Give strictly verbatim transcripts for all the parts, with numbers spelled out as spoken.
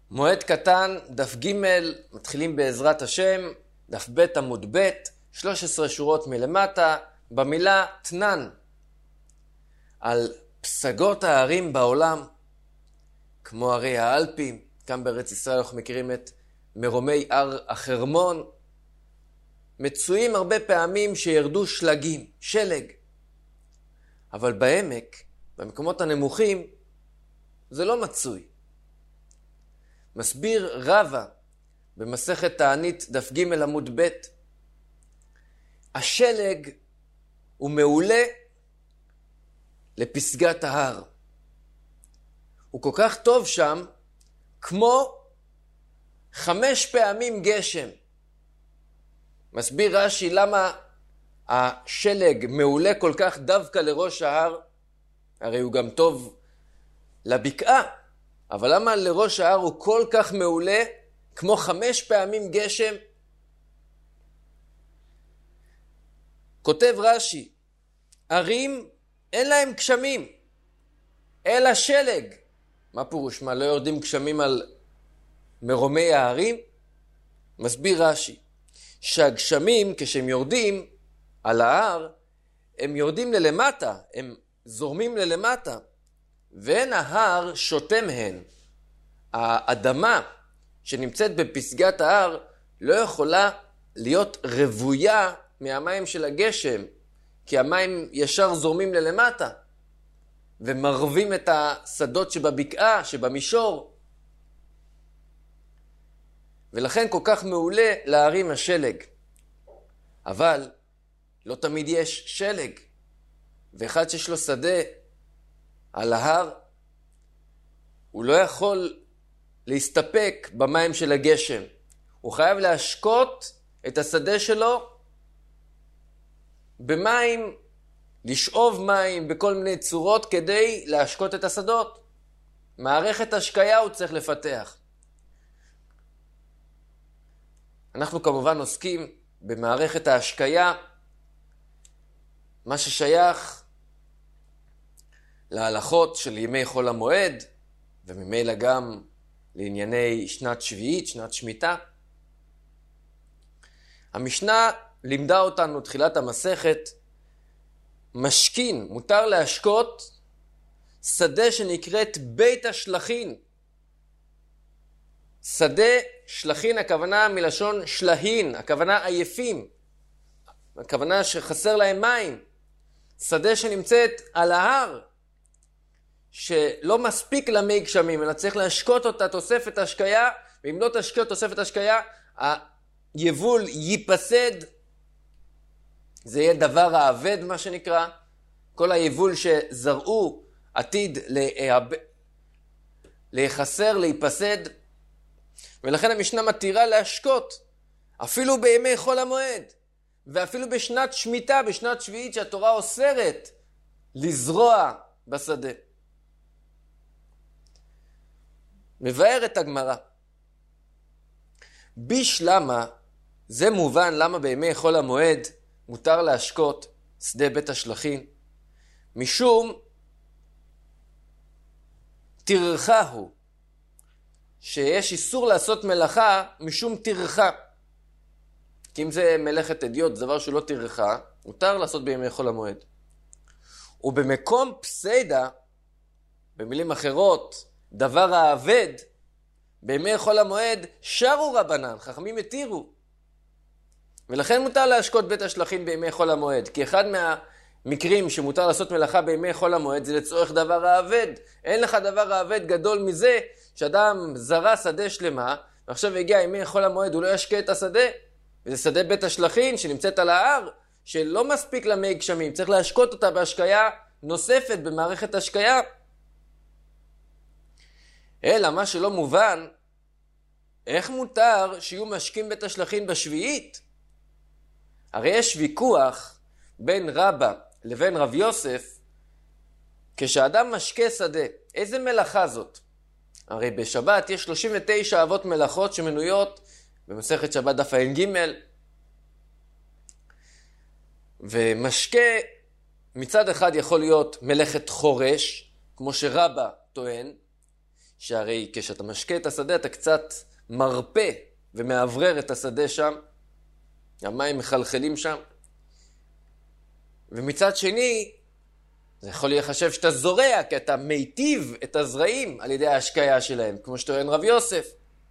מועד קטן, דף ג', מתחילים בעזרת השם, דף ב' עמוד ב', שלוש עשרה שורות מלמטה, במילה תנן, על פסגות הערים בעולם, כמו הרי האלפים, כאן בארץ ישראל אנחנו מכירים את מרומי הר החרמון, מצויים הרבה פעמים שירדו שלגים, שלג, אבל בעמק, במקומות הנמוכים, זה לא מצוי. מסביר רבא במסכת תענית דף ג' עמוד ב', השלג הוא מעולה לפסגת ההר. הוא כל כך טוב שם כמו חמש פעמים גשם. מסביר רש"י למה השלג מעולה כל כך דווקא לראש ההר, הרי הוא גם טוב לבקעה, אבל למה לראש ההר הוא כל כך מעולה כמו חמש פעמים גשם? כותב רש"י, ערים אין להם גשמים, אלא שלג. מה פירוש? מה, לא יורדים גשמים על מרומי הערים? מסביר רש"י, שהגשמים כשהם יורדים על ההר, הם יורדים ללמטה, הם זורמים ללמטה, ואין ההר שותה מהן. האדמה שנמצאת בפסגת ההר לא יכולה להיות רבויה מהמים של הגשם, כי המים ישר זורמים ללמטה, ומרבים את השדות שבבקעה, שבמישור. ולכן כל כך מעולה להרים השלג. אבל לא תמיד יש שלג, ואחד שיש לו שדה על ההר, הוא לא יכול להסתפק במים של הגשם. הוא חייב להשקות את השדה שלו במים, לשאוב מים בכל מיני צורות כדי להשקות את השדות. מערכת השקיה הוא צריך לפתח. אנחנו כמובן עוסקים במערכת ההשקיה, מה ששייך להלכות של ימי חול המועד, וממילא גם לענייני שנת שביעית, שנת שמיטה. המשנה לימדה אותנו תחילת המסכת, משכין, מותר להשקות שדה שנקראת בית השלחין. שדה שלחין, הכוונה מלשון שלהין, הכוונה עייפים, הכוונה שחסר להם מים. שדה שנמצאת על ההר, שלא מספיק למי גשמים, אלא צריך להשקות אותה תוספת השקיה, ואם לא תשקות תוספת השקיה, היבול ייפסד, זה יהיה דבר האבד מה שנקרא, כל היבול שזרעו עתיד להיחסר, להיפסד, ולכן המשנה מתירה להשקות, אפילו בימי חול המועד, ואפילו בשנת שמיטה, בשנת שביעית שהתורה אוסרת לזרוע בשדה. מבאר את הגמרא. בשלמה, זה מובן למה בימי חול המועד מותר להשקות שדה בית השלחין. משום תרחה הוא, שיש איסור לעשות מלאכה משום תרחה. כי אם זה מלאכת אדיוט, זה דבר שהוא לא תרחה, מותר לעשות בימי חול המועד. ובמקום פסיידה, במילים אחרות, דבר האבד, בימי חול המועד שרו רבנן, חכמים התירו. ולכן מותר להשקות בית השלחין בימי חול המועד, כי אחד מהמקרים שמותר לעשות מלאכה בימי חול המועד זה לצורך דבר האבד. אין לך דבר האבד גדול מזה שאדם זרע שדה שלמה, ועכשיו הגיע ימי חול המועד, הוא לא ישקה את השדה. וזה שדה בית השלחין שנמצאת על ההר, שלא מספיק למי גשמים, צריך להשקות אותה בהשקיה נוספת במערכת השקיה. אלא מה שלא מובן, איך מותר שיהיו משקים בית השלחין בשביעית? הרי יש ויכוח בין רבא לבין רב יוסף, כשאדם משקה שדה, איזה מלאכה זאת? הרי בשבת יש שלושים ותשע אבות מלאכות שמנויות במסכת שבת דף ע"ג, ומשקה מצד אחד יכול להיות מלאכת חורש, כמו שרבא טוען, שהרי כשאתה משקה את השדה אתה קצת מרפא ומעברר את השדה שם, המים מחלחלים שם, ומצד שני זה יכול להיחשב שאתה זורע, כי אתה מיטיב את הזרעים על ידי ההשקיה שלהם, כמו שטוען רב יוסף.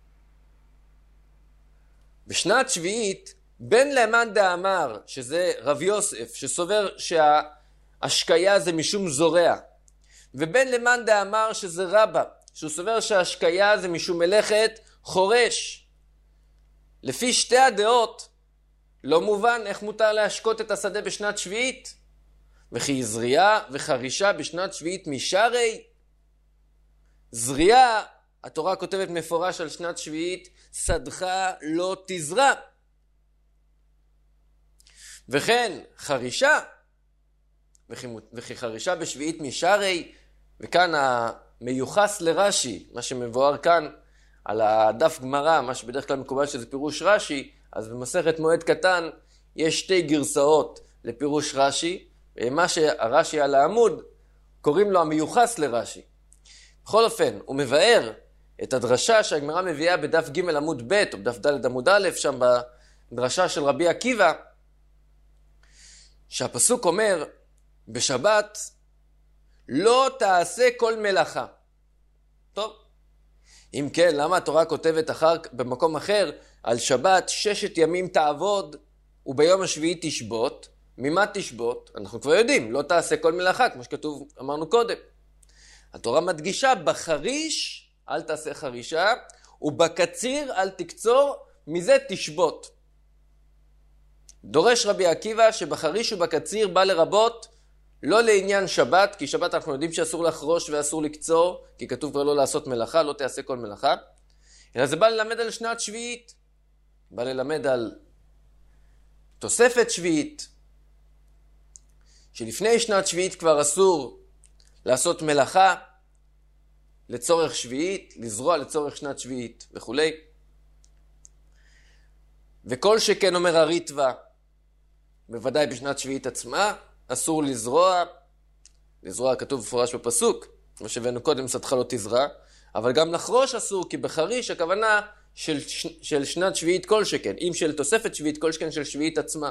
בשנת שביעית, בן למאן דאמר, שזה רב יוסף, שסובר שההשקיה זה משום זורע, ובן למאן דאמר שזה רבא, שהוא סובר שההשקיה זה משום מלאכת חורש. לפי שתי הדעות, לא מובן איך מותר להשקות את השדה בשנת שביעית, וכי זריעה וחרישה בשנת שביעית משרי. זריעה, התורה כותבת מפורש על שנת שביעית, שדך לא תזרע. וכן חרישה, וכי, וכי חרישה בשביעית משרי, וכאן המיוחס לרש"י, מה שמבואר כאן על הדף גמרא, מה שבדרך כלל מקובל שזה פירוש רש"י, אז במסכת מועד קטן יש שתי גרסאות לפירוש רש"י, ומה שהרש"י על העמוד קוראים לו המיוחס לרש"י. בכל אופן, הוא מבאר את הדרשה שהגמרא מביאה בדף ג' עמוד ב' או בדף ד' עמוד א', שם בדרשה של רבי עקיבא, שהפסוק אומר, בשבת לא תעשה כל מלאכה. טוב, אם כן, למה התורה כותבת אחר, במקום אחר על שבת ששת ימים תעבוד וביום השביעי תשבות? ממה תשבות? אנחנו כבר יודעים, לא תעשה כל מלאכה, כמו שכתוב, אמרנו קודם. התורה מדגישה, בחריש אל תעשה חרישה, ובקציר אל תקצור, מזה תשבות. דורש רבי עקיבא שבחריש ובקציר בא לרבות לא לעניין שבת, כי שבת אנחנו יודעים שאסור לחרוש ואסור לקצור, כי כתוב כבר לא לעשות מלאכה, לא תעשה כל מלאכה, אלא זה בא ללמד על שנת שביעית, בא ללמד על תוספת שביעית, שלפני שנת שביעית כבר אסור לעשות מלאכה לצורך שביעית, לזרוע לצורך שנת שביעית וכו'. וכל שכן אומר הריטב"א, בוודאי בשנת שביעית עצמה, אסור לזרוע, לזרוע כתוב מפורש בפסוק, כמו שהבאנו קודם, שדך לא תזרע, אבל גם לחרוש אסור, כי בחריש הכוונה של, של שנת שביעית כל שכן, אם של תוספת שביעית כל שכן של שביעית עצמה.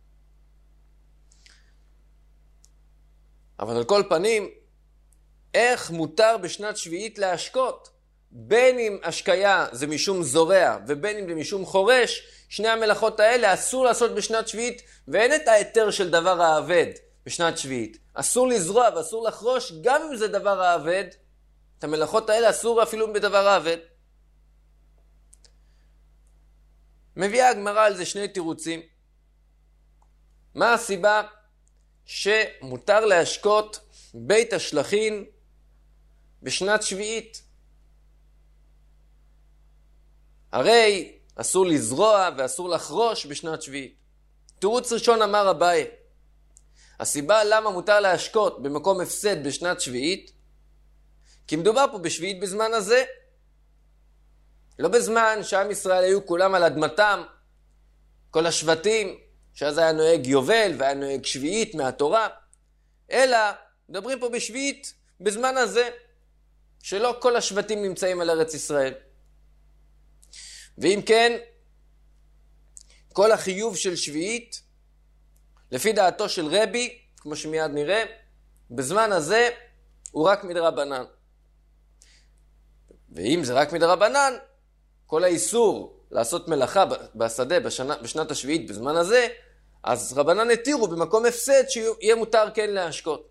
אבל על כל פנים, איך מותר בשנת שביעית להשקות? בין אם השקיה זה משום זורע ובין אם זה משום חורש, שני המלאכות האלה אסור לעשות בשנת שביעית, ואין את ההיתר של דבר העבד בשנת שביעית. אסור לזרוע ואסור לחרוש, גם אם זה דבר העבד, את המלאכות האלה אסור אפילו בדבר העבד. מביאה הגמרא על זה שני תירוצים. מה הסיבה שמותר להשקות בית השלחין בשנת שביעית? הרי אסור לזרוע ואסור לחרוש בשנת שביעית. תירוץ ראשון אמר אביי, הסיבה למה מותר להשקות במקום הפסד בשנת שביעית, כי מדובר פה בשביעית בזמן הזה, לא בזמן שעם ישראל היו כולם על אדמתם, כל השבטים, שאז היה נוהג יובל והיה נוהג שביעית מהתורה, אלא מדברים פה בשביעית בזמן הזה, שלא כל השבטים נמצאים על ארץ ישראל. ואם כן, כל החיוב של שביעית, לפי דעתו של רבי, כמו שמיד נראה, בזמן הזה הוא רק מדרבנן. ואם זה רק מדרבנן, כל האיסור לעשות מלאכה בשדה בשנה, בשנת השביעית בזמן הזה, אז רבנן התירו במקום הפסד שיהיה מותר כן להשקות.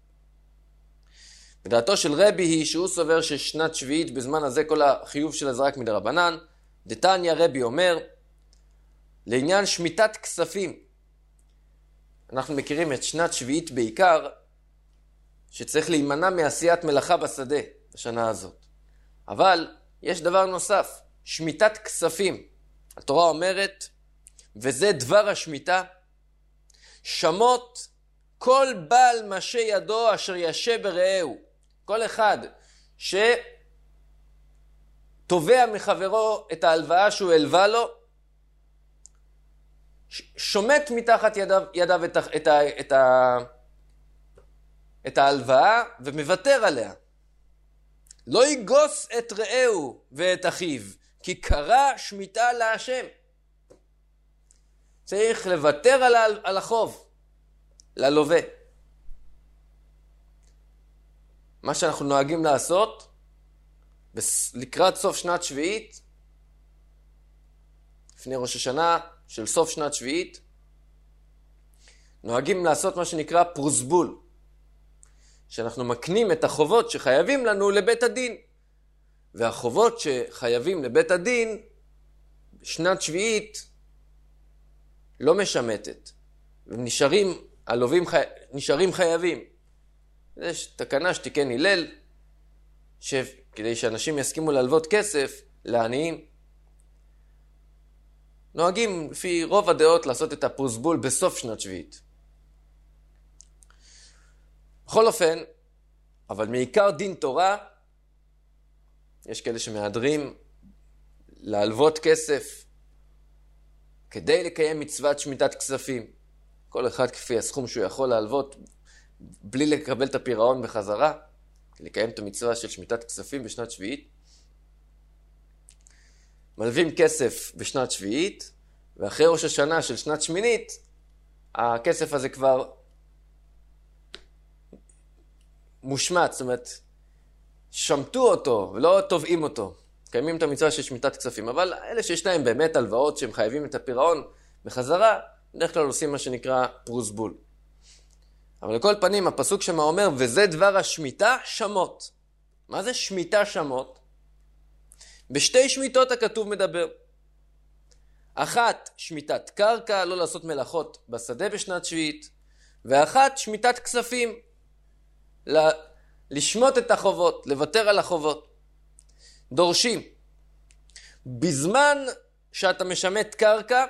בדעתו של רבי היא שהוא סובר ששנת שביעית בזמן הזה כל החיוב שלה זה רק מדרבנן. דתניא רבי אומר, לעניין שמיטת כספים, אנחנו מכירים את שנת שביעית בעיקר, שצריך להימנע מעשיית מלאכה בשדה בשנה הזאת. אבל יש דבר נוסף, שמיטת כספים. התורה אומרת, וזה דבר השמיטה, שמות כל בעל משה ידו אשר ישה ברעהו. כל אחד שתובע מחברו את ההלוואה שהוא הלווה לו, שומט מתחת ידיו, ידיו את, את, את, את ההלוואה ומוותר עליה. לא יגוס את רעהו ואת אחיו, כי קרא שמיטה להשם. צריך לוותר על, על החוב, ללווה. מה שאנחנו נוהגים לעשות, לקראת סוף שנת שביעית, לפני ראש השנה של סוף שנת שביעית, נוהגים לעשות מה שנקרא פרוסבול, שאנחנו מקנים את החובות שחייבים לנו לבית הדין. והחובות שחייבים לבית הדין, שנת שביעית לא משמטת. ונשארים, הלווים חי... נשארים חייבים. יש תקנה שתיקן הלל, ש... כדי שאנשים יסכימו ללוות כסף לעניים. נוהגים לפי רוב הדעות לעשות את הפרוסבול בסוף שנת שביעית. בכל אופן, אבל מעיקר דין תורה, יש כאלה שמהדרים להלוות כסף כדי לקיים מצוות שמיטת כספים. כל אחד כפי הסכום שהוא יכול להלוות בלי לקבל את הפירעון בחזרה, לקיים את המצווה של שמיטת כספים בשנת שביעית. מלווים כסף בשנת שביעית, ואחרי ראש השנה של שנת שמינית, הכסף הזה כבר מושמט, זאת אומרת, שמטו אותו ולא תובעים אותו. קיימים את המצווה של שמיטת כספים, אבל אלה שיש להם באמת הלוואות שהם חייבים את הפירעון בחזרה, בדרך כלל עושים מה שנקרא פרוסבול. אבל לכל פנים, הפסוק שמה אומר, וזה דבר השמיטה שמות. מה זה שמיטה שמות? בשתי שמיטות הכתוב מדבר. אחת, שמיטת קרקע, לא לעשות מלאכות בשדה בשנת שביעית, ואחת, שמיטת כספים, לשמוט את החובות, לוותר על החובות. דורשים, בזמן שאתה משמט קרקע,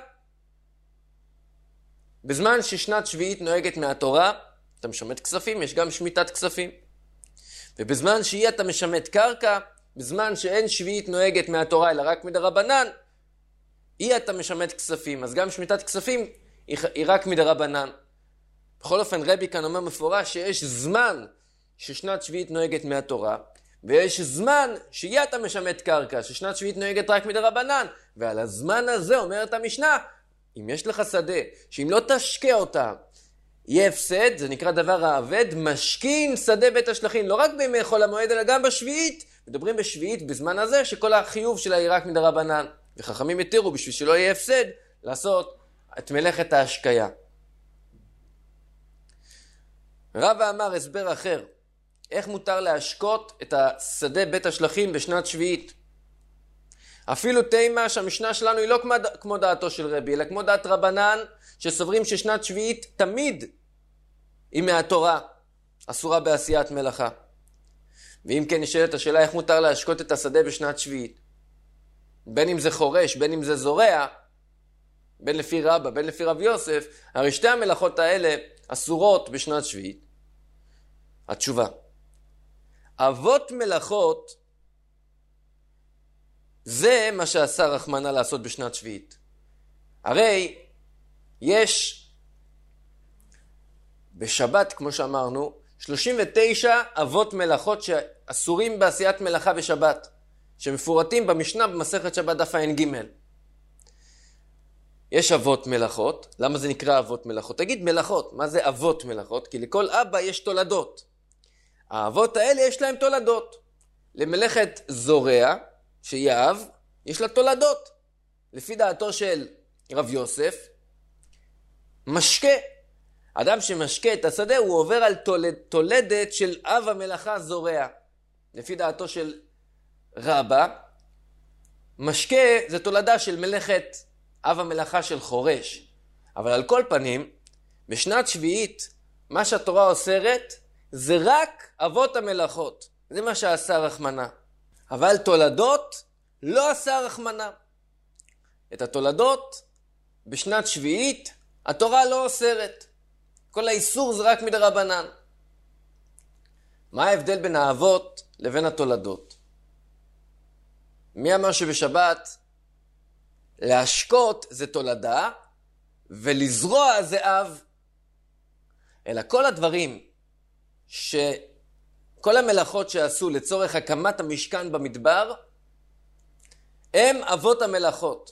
בזמן ששנת שביעית נוהגת מהתורה, אתה משמט כספים, יש גם שמיטת כספים. ובזמן שהיא אתה משמט קרקע, בזמן שאין שביעית נוהגת מהתורה, אלא רק מדרבנן, היא אתה משמט כספים. אז גם שמיטת כספים היא, היא רק מדרבנן. בכל אופן, רבי כאן אומר מפורש שיש זמן ששנת שביעית נוהגת מהתורה, ויש זמן שהיא אתה משמט קרקע, ששנת שביעית נוהגת רק מדרבנן. ועל הזמן הזה אומרת המשנה, אם יש לך שדה, שאם לא תשקה אותה, יהיה הפסד, זה נקרא דבר האבד, משכין שדה בית השלכין, לא רק בימי חול המועד, אלא גם בשביעית. מדברים בשביעית בזמן הזה, שכל החיוב שלה היא רק מדרבנן. וחכמים התירו, בשביל שלא יהיה הפסד, לעשות את מלאכת ההשקיה. רבא אמר הסבר אחר, איך מותר להשקות את השדה בית השלכין בשנת שביעית? אפילו תימה שהמשנה שלנו היא לא כמו דעתו של רבי, אלא כמו דעת רבנן, שסוברים ששנת שביעית תמיד היא מהתורה, אסורה בעשיית מלאכה. ואם כן נשאלת השאלה איך מותר להשקות את השדה בשנת שביעית? בין אם זה חורש, בין אם זה זורע, בין לפי רבא, בין לפי רב יוסף, הרי שתי המלאכות האלה אסורות בשנת שביעית. התשובה, אבות מלאכות זה מה שעשה רחמנה לעשות בשנת שביעית. הרי יש בשבת, כמו שאמרנו, שלושים ותשע אבות מלאכות שאסורים בעשיית מלאכה בשבת, שמפורטים במשנה במסכת שבת דף ע"ג. יש אבות מלאכות. למה זה נקרא אבות מלאכות? תגיד מלאכות, מה זה אבות מלאכות? כי לכל אבא יש תולדות. האבות האלה יש להם תולדות. למלאכת זורע, שהיא האב, יש לה תולדות. לפי דעתו של רב יוסף, משקה. אדם שמשקה את השדה הוא עובר על תולד, תולדת של אב המלאכה זורע. לפי דעתו של רבא, משקה זה תולדה של מלאכת אב המלאכה של חורש. אבל על כל פנים, בשנת שביעית, מה שהתורה אוסרת זה רק אבות המלאכות. זה מה שעשה רחמנה. אבל תולדות לא עשה רחמנה. את התולדות בשנת שביעית התורה לא אוסרת. כל האיסור זה רק מדרבנן. מה ההבדל בין האבות לבין התולדות? מי אמר שבשבת להשקות זה תולדה ולזרוע זה אב? אלא כל הדברים כל המלאכות שעשו לצורך הקמת המשכן במדבר, הם אבות המלאכות.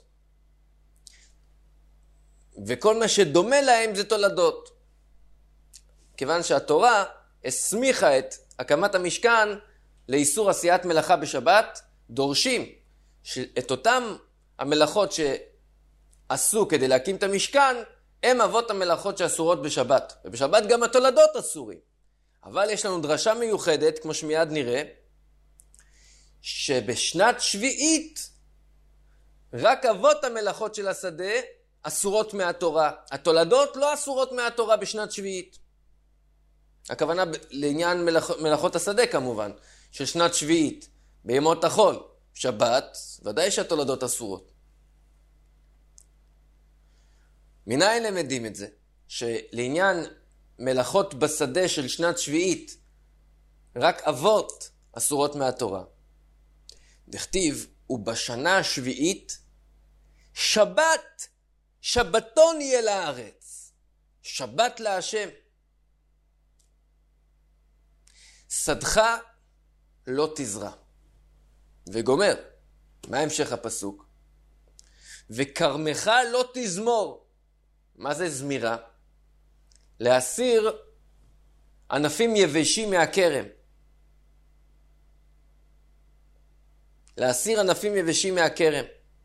וכל מה שדומה להם זה תולדות. כיוון שהתורה הסמיכה את הקמת המשכן לאיסור עשיית מלאכה בשבת, דורשים את אותם המלאכות שעשו כדי להקים את המשכן, הם אבות המלאכות שאסורות בשבת. ובשבת גם התולדות אסורים. אבל יש לנו דרשה מיוחדת, כמו שמיד נראה, שבשנת שביעית רק אבות המלאכות של השדה אסורות מהתורה. התולדות לא אסורות מהתורה בשנת שביעית. הכוונה לעניין מלאכ... מלאכות השדה כמובן, של שנת שביעית, בימות החול. שבת, ודאי שהתולדות אסורות. מניין למדים את זה? שלעניין מלאכות בשדה של שנת שביעית, רק אבות אסורות מהתורה. דכתיב, ובשנה השביעית, שבת, שבתון יהיה לארץ. שבת להשם. שדך לא תזרע. וגומר. מה המשך הפסוק? וכרמך לא תזמור. מה זה זמירה? להסיר ענפים יבשים מהכרם. להסיר ענפים יבשים מהכרם.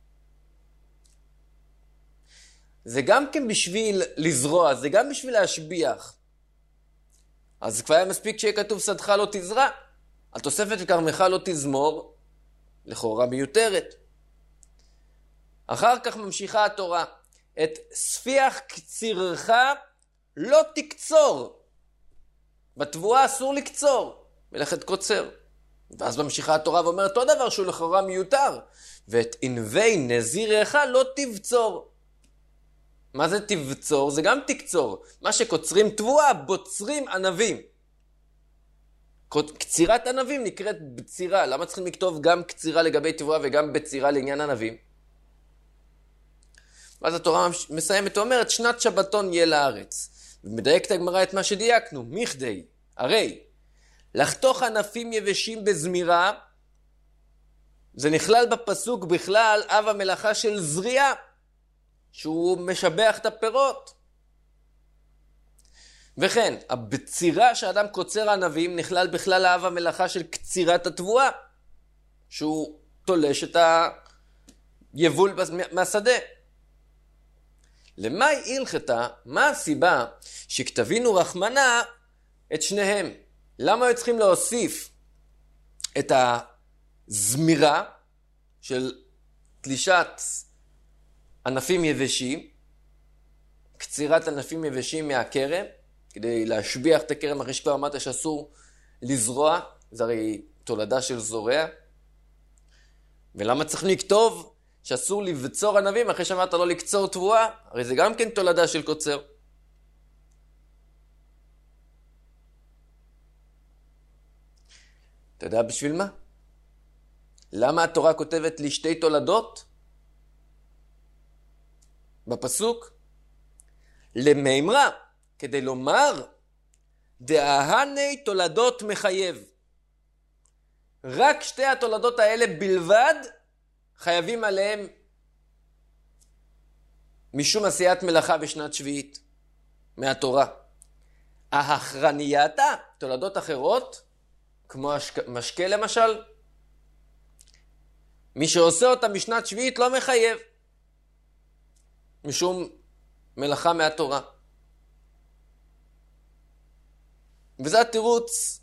זה גם כן בשביל לזרוע, זה גם בשביל להשביח. אז כבר היה מספיק שיהיה כתוב שדך לא תזרע. התוספת וכרמך לא תזמור, לכאורה מיותרת. אחר כך ממשיכה התורה. את ספיח קצירך לא תקצור. בתבואה אסור לקצור, מלאכת קוצר. ואז ממשיכה התורה ואומרת אותו דבר שהוא לכאורה מיותר. ואת ענבי נזירך לא תבצור. מה זה תבצור? זה גם תקצור. מה שקוצרים תבואה, בוצרים ענבים. קצירת ענבים נקראת בצירה. למה צריכים לכתוב גם קצירה לגבי תבואה וגם בצירה לעניין ענבים? ואז התורה מסיימת ואומרת, שנת שבתון יהיה לארץ. ומדייקת הגמרא את מה שדייקנו, מכדי, הרי, לחתוך ענפים יבשים בזמירה, זה נכלל בפסוק בכלל אב המלאכה של זריעה, שהוא משבח את הפירות. וכן, הבצירה שאדם קוצר ענבים נכלל בכלל אב המלאכה של קצירת התבואה, שהוא תולש את היבול מהשדה. למה היא הלכתה? מה הסיבה שכתבינו רחמנה את שניהם? למה היו צריכים להוסיף את הזמירה של תלישת ענפים יבשים, קצירת ענפים יבשים מהכרם, כדי להשביח את הכרם, אחרי שכבר אמרת שאסור לזרוע, זה הרי תולדה של זורע. ולמה צריך לכתוב שאסור לבצור ענבים, אחרי שאמרת לא לקצור תבואה? הרי זה גם כן תולדה של קוצר. אתה יודע בשביל מה? למה התורה כותבת לי שתי תולדות? בפסוק, למאמרה, כדי לומר, דאהני תולדות מחייב. רק שתי התולדות האלה בלבד חייבים עליהם משום עשיית מלאכה בשנת שביעית מהתורה. האחרנייתה, תולדות אחרות, כמו משקה למשל, מי שעושה אותה בשנת שביעית לא מחייב משום מלאכה מהתורה. וזה התירוץ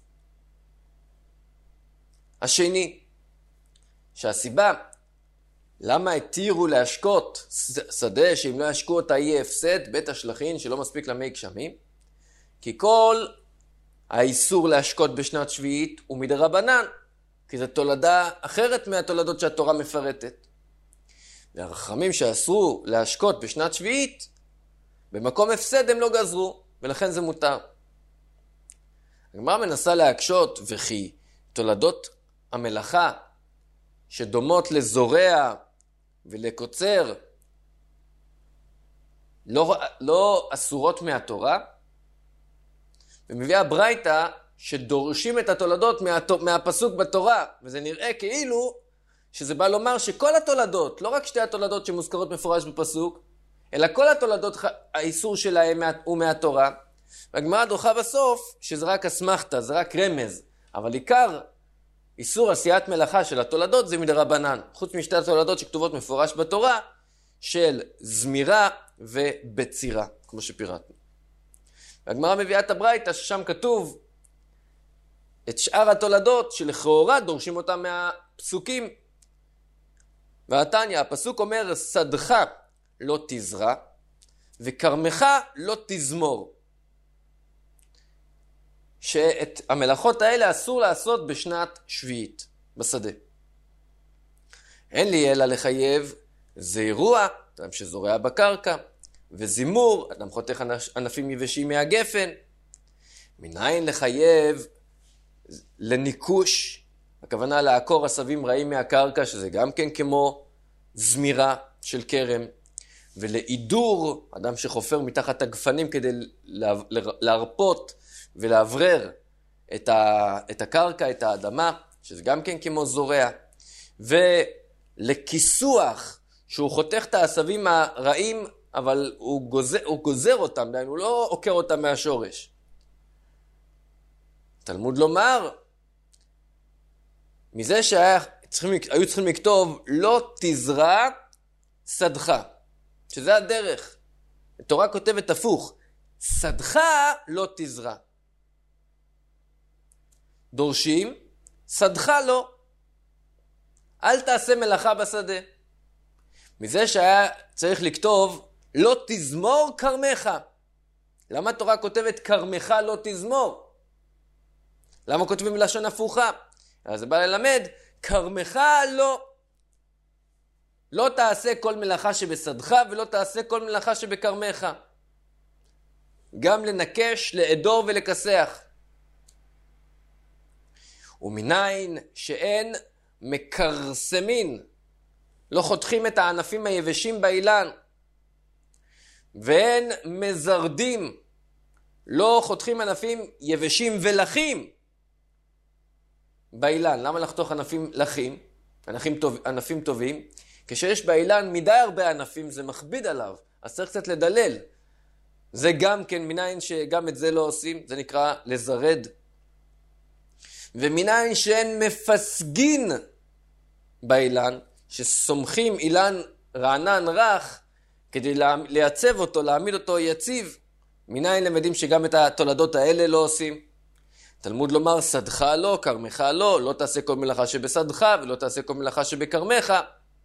השני, שהסיבה למה התירו להשקות שדה שאם לא ישקו אותה יהיה הפסד, בית השלכין שלא מספיק למי גשמים, כי כל האיסור להשקות בשנת שביעית הוא מדרבנן, כי זו תולדה אחרת מהתולדות שהתורה מפרטת. והרחמים שאסרו להשקות בשנת שביעית, במקום הפסד הם לא גזרו, ולכן זה מותר. הגמרא מנסה להקשות, וכי תולדות המלאכה שדומות לזורע ולקוצר לא, לא אסורות מהתורה, ומביאה ברייתא שדורשים את התולדות מה, מהפסוק בתורה, וזה נראה כאילו שזה בא לומר שכל התולדות, לא רק שתי התולדות שמוזכרות מפורש בפסוק, אלא כל התולדות, האיסור שלהם הוא מהתורה. והגמרא דוחה בסוף שזה רק אסמכתא, זה רק רמז, אבל עיקר איסור עשיית מלאכה של התולדות זה מדרבנן, חוץ משתי התולדות שכתובות מפורש בתורה, של זמירה ובצירה, כמו שפירטנו. והגמרא מביאה את הברייתא ששם כתוב את שאר התולדות שלכאורה דורשים אותם מהפסוקים. והתניא, הפסוק אומר, שדך לא תזרע וכרמך לא תזמור. שאת המלאכות האלה אסור לעשות בשנת שביעית, בשדה. אין לי אלא לחייב זירוע, אדם שזורע בקרקע, וזימור, אדם חותך ענפים יבשים מהגפן. מניין לחייב לניקוש, הכוונה לעקור עשבים רעים מהקרקע, שזה גם כן כמו זמירה של כרם, ולעידור, אדם שחופר מתחת הגפנים כדי להרפות ולאוורר את, ה, את הקרקע, את האדמה, שזה גם כן כמו זורע, ולכיסוח, שהוא חותך את העשבים הרעים, אבל הוא גוזר, הוא גוזר אותם, דהיינו, הוא לא עוקר אותם מהשורש. תלמוד לומר, מזה שהיו צריכים, צריכים לכתוב, לא תזרע שדך, שזה הדרך. התורה כותבת הפוך, שדך לא תזרע. דורשים, שדך לא. אל תעשה מלאכה בשדה. מזה שהיה צריך לכתוב, לא תזמור כרמך. למה התורה כותבת כרמך לא תזמור? למה כותבים לשון הפוכה? אז זה בא ללמד, כרמך לא. לא תעשה כל מלאכה שבשדך ולא תעשה כל מלאכה שבכרמך. גם לנקש, לעדור ולכסח. ומניין שאין מקרסמין, לא חותכים את הענפים היבשים באילן, ואין מזרדים, לא חותכים ענפים יבשים ולחים באילן. למה לחתוך ענפים לחים, ענפים, טוב, ענפים טובים? כשיש באילן מדי הרבה ענפים זה מכביד עליו, אז צריך קצת לדלל. זה גם כן מניין שגם את זה לא עושים, זה נקרא לזרד. ומניין שאין מפסגין באילן, שסומכים אילן רענן רך, כדי לייצב אותו, להעמיד אותו יציב, מניין למדים שגם את התולדות האלה לא עושים. תלמוד לומר, שדך לא, כרמך לא, לא תעשה כל מלאכה שבשדך, ולא תעשה כל מלאכה שבכרמך.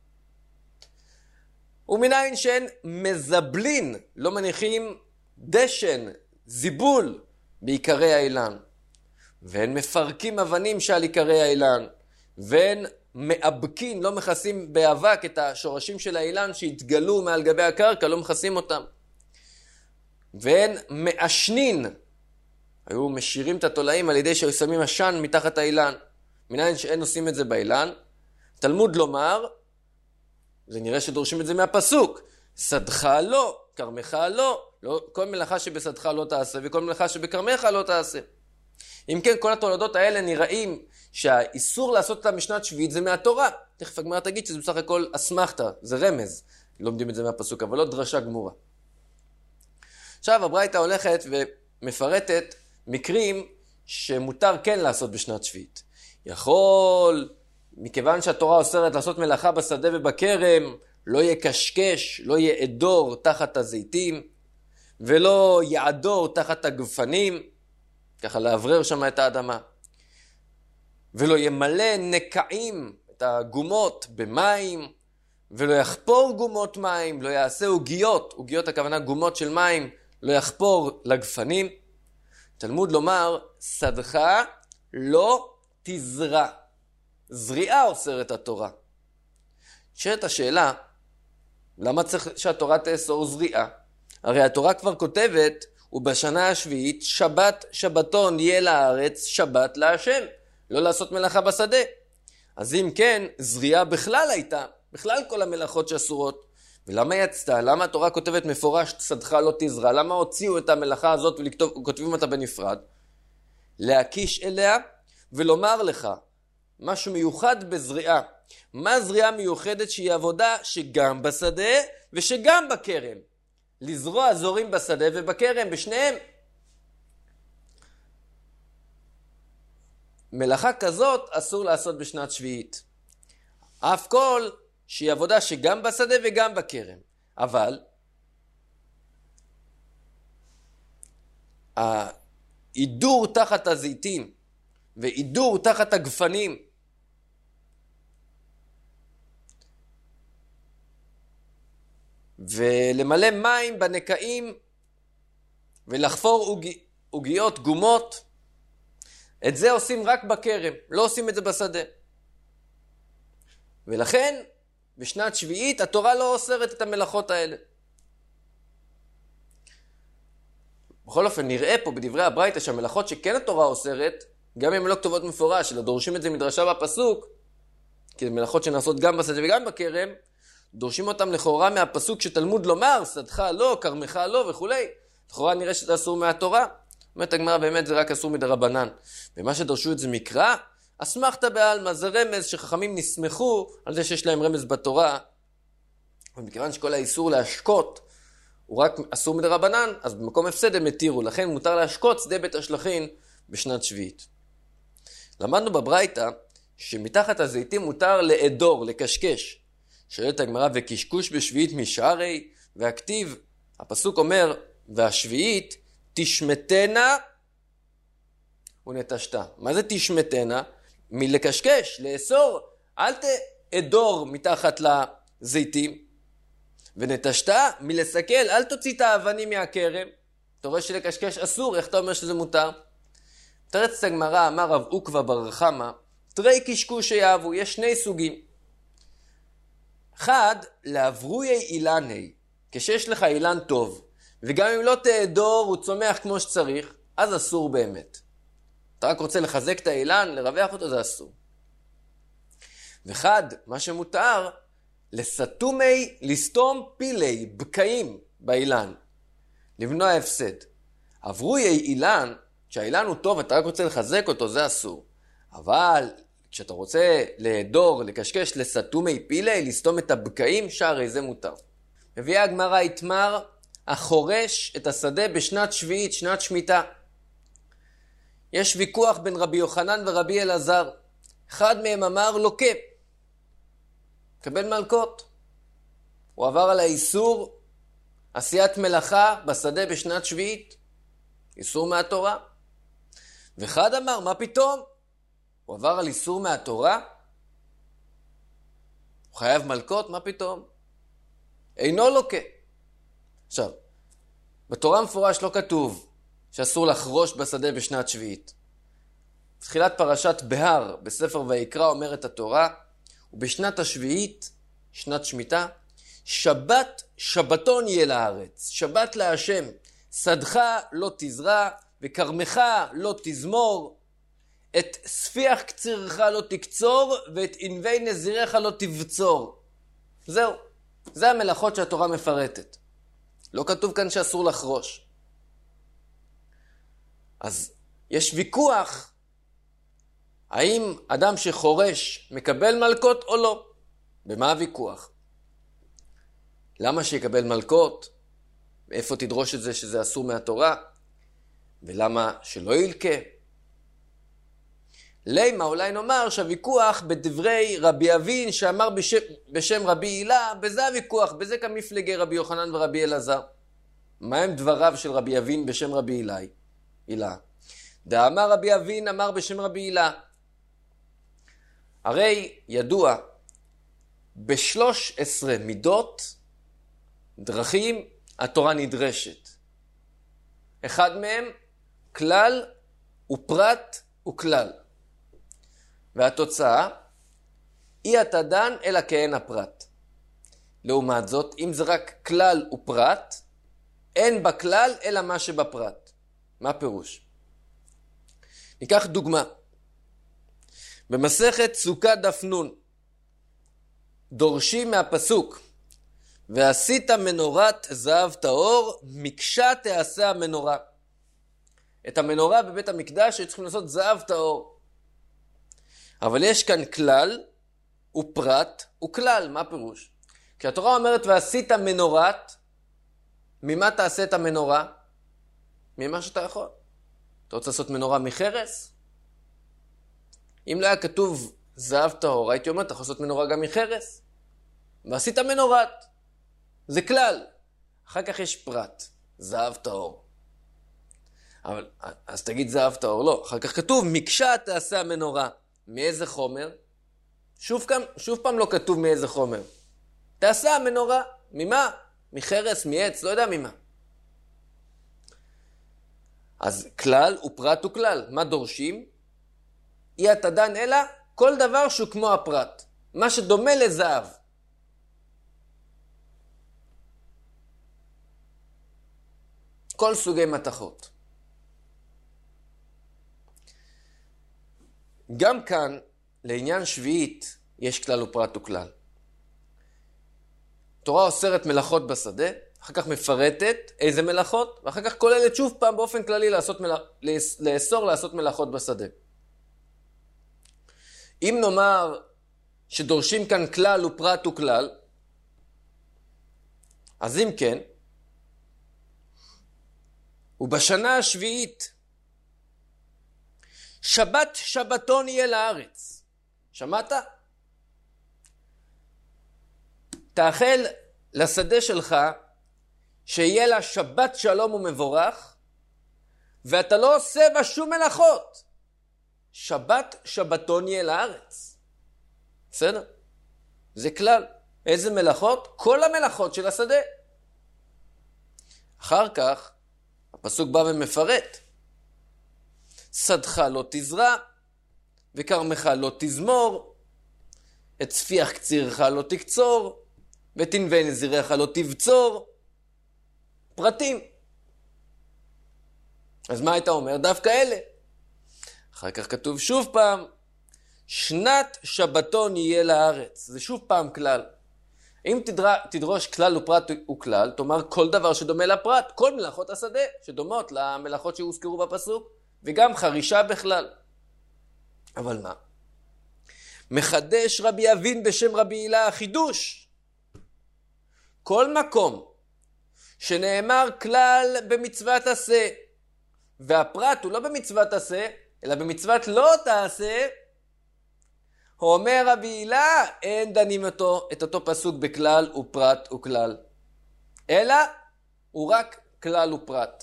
ומניין שאין מזבלין, לא מניחים דשן, זיבול, בעיקרי האילן. ואין מפרקים אבנים שעל עיקרי האילן. ואין מאבקין, לא מכסים באבק את השורשים של האילן שהתגלו מעל גבי הקרקע, לא מכסים אותם. ואין מאשנין, היו משירים את התולעים על ידי שהיו שמים עשן מתחת האילן. מניין שאין עושים את זה באילן. תלמוד לומר, זה נראה שדורשים את זה מהפסוק, שדך לא, כרמך לא, לא, כל מלאכה שבשדך לא תעשה וכל מלאכה שבכרמך לא תעשה. אם כן, כל התולדות האלה נראים שהאיסור לעשות אותם משנת שביעית זה מהתורה. תכף הגמרא תגיד שזה בסך הכל אסמכתא, זה רמז. לומדים את זה מהפסוק, אבל לא דרשה גמורה. עכשיו הברייתא הולכת ומפרטת מקרים שמותר כן לעשות בשנת שביעית. יכול, מכיוון שהתורה אוסרת לעשות מלאכה בשדה ובכרם, לא יקשקש, לא יעדור תחת הזיתים, ולא יעדור תחת הגפנים, ככה להברר שם את האדמה. ולא ימלא נקעים, את הגומות, במים, ולא יחפור גומות מים, לא יעשה עוגיות, עוגיות הכוונה גומות של מים, לא יחפור לגפנים. תלמוד לומר, שדך לא תזרע. זריעה אוסרת התורה. שאת השאלה, למה צריך שהתורה תאסור זריעה? הרי התורה כבר כותבת, ובשנה השביעית, שבת שבתון יהיה לארץ, שבת להשם. לא לעשות מלאכה בשדה. אז אם כן, זריעה בכלל הייתה, בכלל כל המלאכות שאסורות. ולמה יצתה? למה התורה כותבת מפורש, שדך לא תזרע? למה הוציאו את המלאכה הזאת וכותבים אותה בנפרד? להקיש אליה ולומר לך משהו מיוחד בזריעה. מה זריעה מיוחדת? שהיא עבודה שגם בשדה ושגם בכרם. לזרוע זורים בשדה ובכרם, בשניהם. מלאכה כזאת אסור לעשות בשנת שביעית. אף כל שהיא עבודה שגם בשדה וגם בכרם. אבל העידור תחת הזיתים ועידור תחת הגפנים ולמלא מים בנקעים ולחפור עוגיות גומות, את זה עושים רק בכרם, לא עושים את זה בשדה. ולכן בשנת שביעית התורה לא אוסרת את המלאכות האלה. בכל אופן נראה פה בדברי הברייתא שהמלאכות שכן התורה אוסרת, גם אם לא כתובות מפורש, אלא דורשים את זה מדרשה בפסוק, כי זה מלאכות שנעשות גם בשדה וגם בכרם, דורשים אותם לכאורה מהפסוק שתלמוד לומר, שדך לא, כרמך לא וכו'. לכאורה נראה שזה אסור מהתורה. אומרת הגמרא, באמת זה רק אסור מדרבנן. ומה שדרשו את זה מקרא, אסמכתא בעלמא, זה רמז שחכמים נסמכו על זה שיש להם רמז בתורה. ומכיוון שכל האיסור להשקות הוא רק אסור מדרבנן, אז במקום הפסד הם התירו. לכן מותר להשקות שדה בית השלכין בשנת שביעית. למדנו בברייתא שמתחת הזיתים מותר לאדור, לקשקש. שואלת הגמרא, וקשקוש בשביעית משערי, והכתיב, הפסוק אומר, והשביעית תשמטנה ונטשתה. מה זה תשמטנה? מלקשקש, לאסור, אל תאדור מתחת לזיתים, ונטשתה מלסכל, אל תוציא את האבנים מהכרם. אתה רואה שלקשקש אסור, איך אתה אומר שזה מותר? תרץ הגמרא, אמר רב עוקבא בר חמא, תרי קשקוש יאהבו, יש שני סוגים. אחד, לעברוי אילני, כשיש לך אילן טוב, וגם אם לא תאדור הוא צומח כמו שצריך, אז אסור באמת. אתה רק רוצה לחזק את האילן, לרווח אותו, זה אסור. ואחד, מה שמותר, לסתומי, לסתום פילי, בקעים באילן, לבנוע הפסד. עברוי אילן, כשהאילן הוא טוב ואתה רק רוצה לחזק אותו, זה אסור. אבל כשאתה רוצה לאדור, לקשקש, לסתומי פילי, לסתום את הבקעים, שהרי זה מותר. מביאה הגמרא יתמר, החורש את השדה בשנת שביעית, שנת שמיטה. יש ויכוח בין רבי יוחנן ורבי אלעזר. אחד מהם אמר לוקה, קבל מלקות. הוא עבר על האיסור עשיית מלאכה בשדה בשנת שביעית, איסור מהתורה. ואחד אמר, מה פתאום? הוא עבר על איסור מהתורה? הוא חייב מלקות? מה פתאום? אינו לוקה. עכשיו, בתורה מפורש לא כתוב שאסור לחרוש בשדה בשנת שביעית. בתחילת פרשת בהר בספר ויקרא אומרת התורה, ובשנת השביעית, שנת שמיטה, שבת שבתון יהיה לארץ, שבת להשם, שדך לא תזרע וכרמך לא תזמור, את ספיח קצירך לא תקצור ואת ענבי נזירך לא תבצור. זהו, זה המלאכות שהתורה מפרטת. לא כתוב כאן שאסור לחרוש. אז יש ויכוח האם אדם שחורש מקבל מלקות או לא. במה הוויכוח? למה שיקבל מלקות? מאיפה תדרוש את זה שזה אסור מהתורה? ולמה שלא ילקה? לימה אולי נאמר שהוויכוח בדברי רבי אבין שאמר בשם, בשם רבי הילה, בזה הוויכוח, בזה כמפלגי רבי יוחנן ורבי אלעזר. מה הם דבריו של רבי אבין בשם רבי הילה? הילה. דאמר רבי אבין אמר בשם רבי הילה. הרי ידוע בשלוש עשרה מידות דרכים התורה נדרשת. אחד מהם כלל ופרט וכלל. והתוצאה אי אתה דן אלא כאין הפרט. לעומת זאת, אם זה רק כלל ופרט, אין בכלל אלא מה שבפרט. מה פירוש? ניקח דוגמה. במסכת סוכה דף נון, דורשים מהפסוק, ועשית מנורת זהב טהור, מקשה תעשה המנורה. את המנורה בבית המקדש שהיו צריכים לעשות זהב טהור. אבל יש כאן כלל ופרט וכלל. מה פירוש? כי התורה אומרת ועשית מנורת, ממה תעשה את המנורה? ממה שאתה יכול. אתה רוצה לעשות מנורה מחרס? אם לא היה כתוב זהב טהור, הייתי אומר, אתה יכול לעשות מנורה גם מחרס. ועשית מנורת. זה כלל. אחר כך יש פרט, זהב טהור. אבל, אז תגיד זהב טהור, לא. אחר כך כתוב, מקשה תעשה המנורה. מאיזה חומר? שוב, כאן, שוב פעם לא כתוב מאיזה חומר. תעשה המנורה. ממה? מחרס, מעץ, לא יודע ממה. אז כלל ופרט וכלל. מה דורשים? אי התדן אלא כל דבר שהוא כמו הפרט. מה שדומה לזהב. כל סוגי מתכות. גם כאן, לעניין שביעית, יש כלל ופרט וכלל. תורה אוסרת מלאכות בשדה, אחר כך מפרטת איזה מלאכות, ואחר כך כוללת שוב פעם באופן כללי לעשות מלא... לאסור לעשות מלאכות בשדה. אם נאמר שדורשים כאן כלל ופרט וכלל, אז אם כן, ובשנה השביעית, שבת שבתון יהיה לארץ. שמעת? תאחל לשדה שלך שיהיה לה שבת שלום ומבורך, ואתה לא עושה בה שום מלאכות. שבת שבתון יהיה לארץ. בסדר? זה כלל. איזה מלאכות? כל המלאכות של השדה. אחר כך, הפסוק בא ומפרט. שדך לא תזרע, וכרמך לא תזמור, את צפיח קצירך לא תקצור, ותנבי נזירך לא תבצור. פרטים. אז מה היית אומר? דווקא אלה. אחר כך כתוב שוב פעם, שנת שבתון יהיה לארץ. זה שוב פעם כלל. אם תדר... תדרוש כלל ופרט וכלל, תאמר כל דבר שדומה לפרט, כל מלאכות השדה שדומות למלאכות שהוזכרו בפסוק, וגם חרישה בכלל. אבל מה? מחדש רבי אבין בשם רבי הילה חידוש. כל מקום שנאמר כלל במצוות עשה, והפרט הוא לא במצוות עשה, אלא במצוות לא תעשה, אומר רבי הילה, אין דנים אותו, את אותו פסוק בכלל ופרט וכלל. אלא הוא רק כלל ופרט.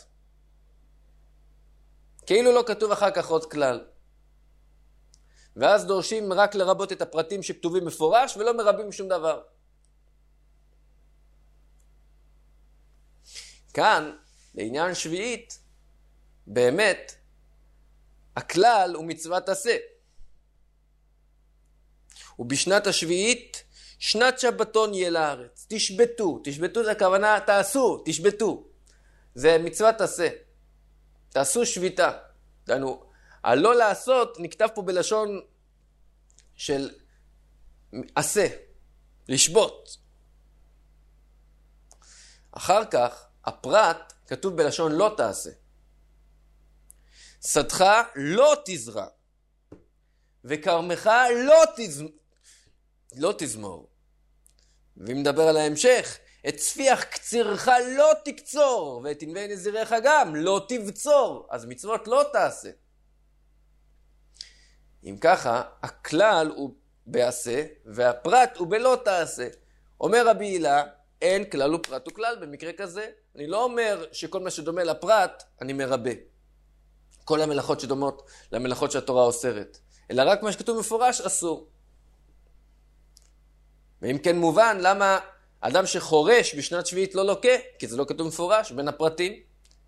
כאילו לא כתוב אחר כך עוד כלל. ואז דורשים רק לרבות את הפרטים שכתובים מפורש, ולא מרבים שום דבר. כאן, לעניין שביעית, באמת, הכלל הוא מצוות עשה. ובשנת השביעית, שנת שבתון יהיה לארץ. תשבטו. תשבטו זה הכוונה, תעשו, תשבטו. זה מצוות עשה. תעשו שביתה. דנו, הלא לעשות נכתב פה בלשון של עשה, לשבות. אחר כך, הפרט כתוב בלשון לא תעשה. שדך לא תזרע, וכרמך לא, תז... לא תזמור. ואם נדבר על ההמשך, את צפיח קצירך לא תקצור, ואת ענבי נזירך גם לא תבצור. אז מצוות לא תעשה. אם ככה, הכלל הוא בעשה, והפרט הוא בלא תעשה. אומר רבי הילה, אין כלל ופרט וכלל במקרה כזה. אני לא אומר שכל מה שדומה לפרט, אני מרבה. כל המלאכות שדומות למלאכות שהתורה אוסרת. אלא רק מה שכתוב מפורש אסור. ואם כן מובן, למה אדם שחורש בשנת שביעית לא לוקה? כי זה לא כתוב מפורש בין הפרטים.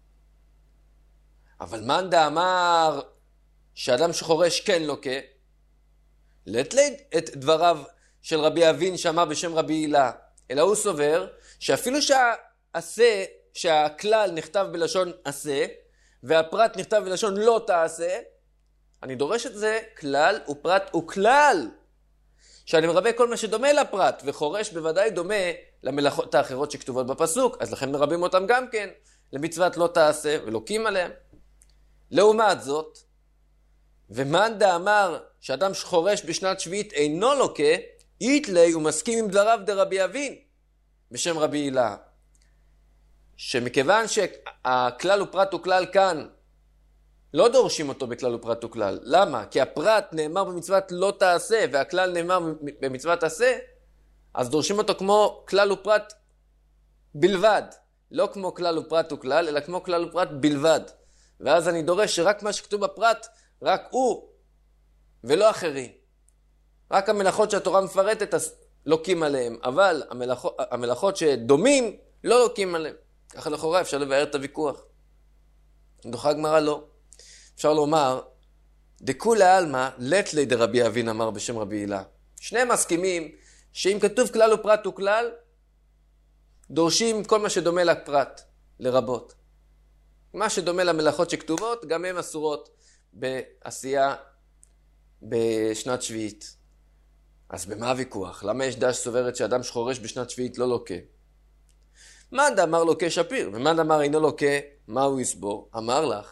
אבל מאן דאמר שאדם שחורש כן לוקה, לתליד את דבריו של רבי אבין שאמר בשם רבי הילה, אלא הוא סובר שאפילו שהעשה, שהכלל נכתב בלשון עשה, והפרט נכתב בלשון לא תעשה, אני דורש את זה כלל ופרט וכלל. שאני מרבה כל מה שדומה לפרט, וחורש בוודאי דומה למלאכות האחרות שכתובות בפסוק, אז לכן מרבים אותם גם כן, למצוות לא תעשה ולוקים עליהם. לעומת זאת, ומאן דאמר שאדם שחורש בשנת שביעית אינו לוקה, איתלי הוא מסכים עם דבריו דרבי אבין בשם רבי הילה, שמכיוון שהכלל ופרט וכלל כאן לא דורשים אותו בכלל ופרט וכלל. למה? כי הפרט נאמר במצוות לא תעשה והכלל נאמר במצוות תעשה, אז דורשים אותו כמו כלל ופרט בלבד. לא כמו כלל ופרט וכלל, אלא כמו כלל ופרט בלבד. ואז אני דורש שרק מה שכתוב בפרט, רק הוא ולא אחרים. רק המלאכות שהתורה מפרטת לוקים עליהם, אבל המלאכות, המלאכות שדומים לא לוקים עליהם. ככה לכאורה אפשר לבאר את הוויכוח. דוחה הגמרא לא. אפשר לומר, דכולי עלמא לטלי דרבי אבין אמר בשם רבי הילה. שניהם מסכימים שאם כתוב כלל ופרט וכלל, דורשים כל מה שדומה לפרט, לרבות. מה שדומה למלאכות שכתובות, גם הן אסורות בעשייה בשנת שביעית. אז במה הוויכוח? למה יש דש סוברת שאדם שחורש בשנת שביעית לא לוקה? מאן דאמר לוקה שפיר, ומאן דאמר אינו לוקה, מה הוא יסבור? אמר לך,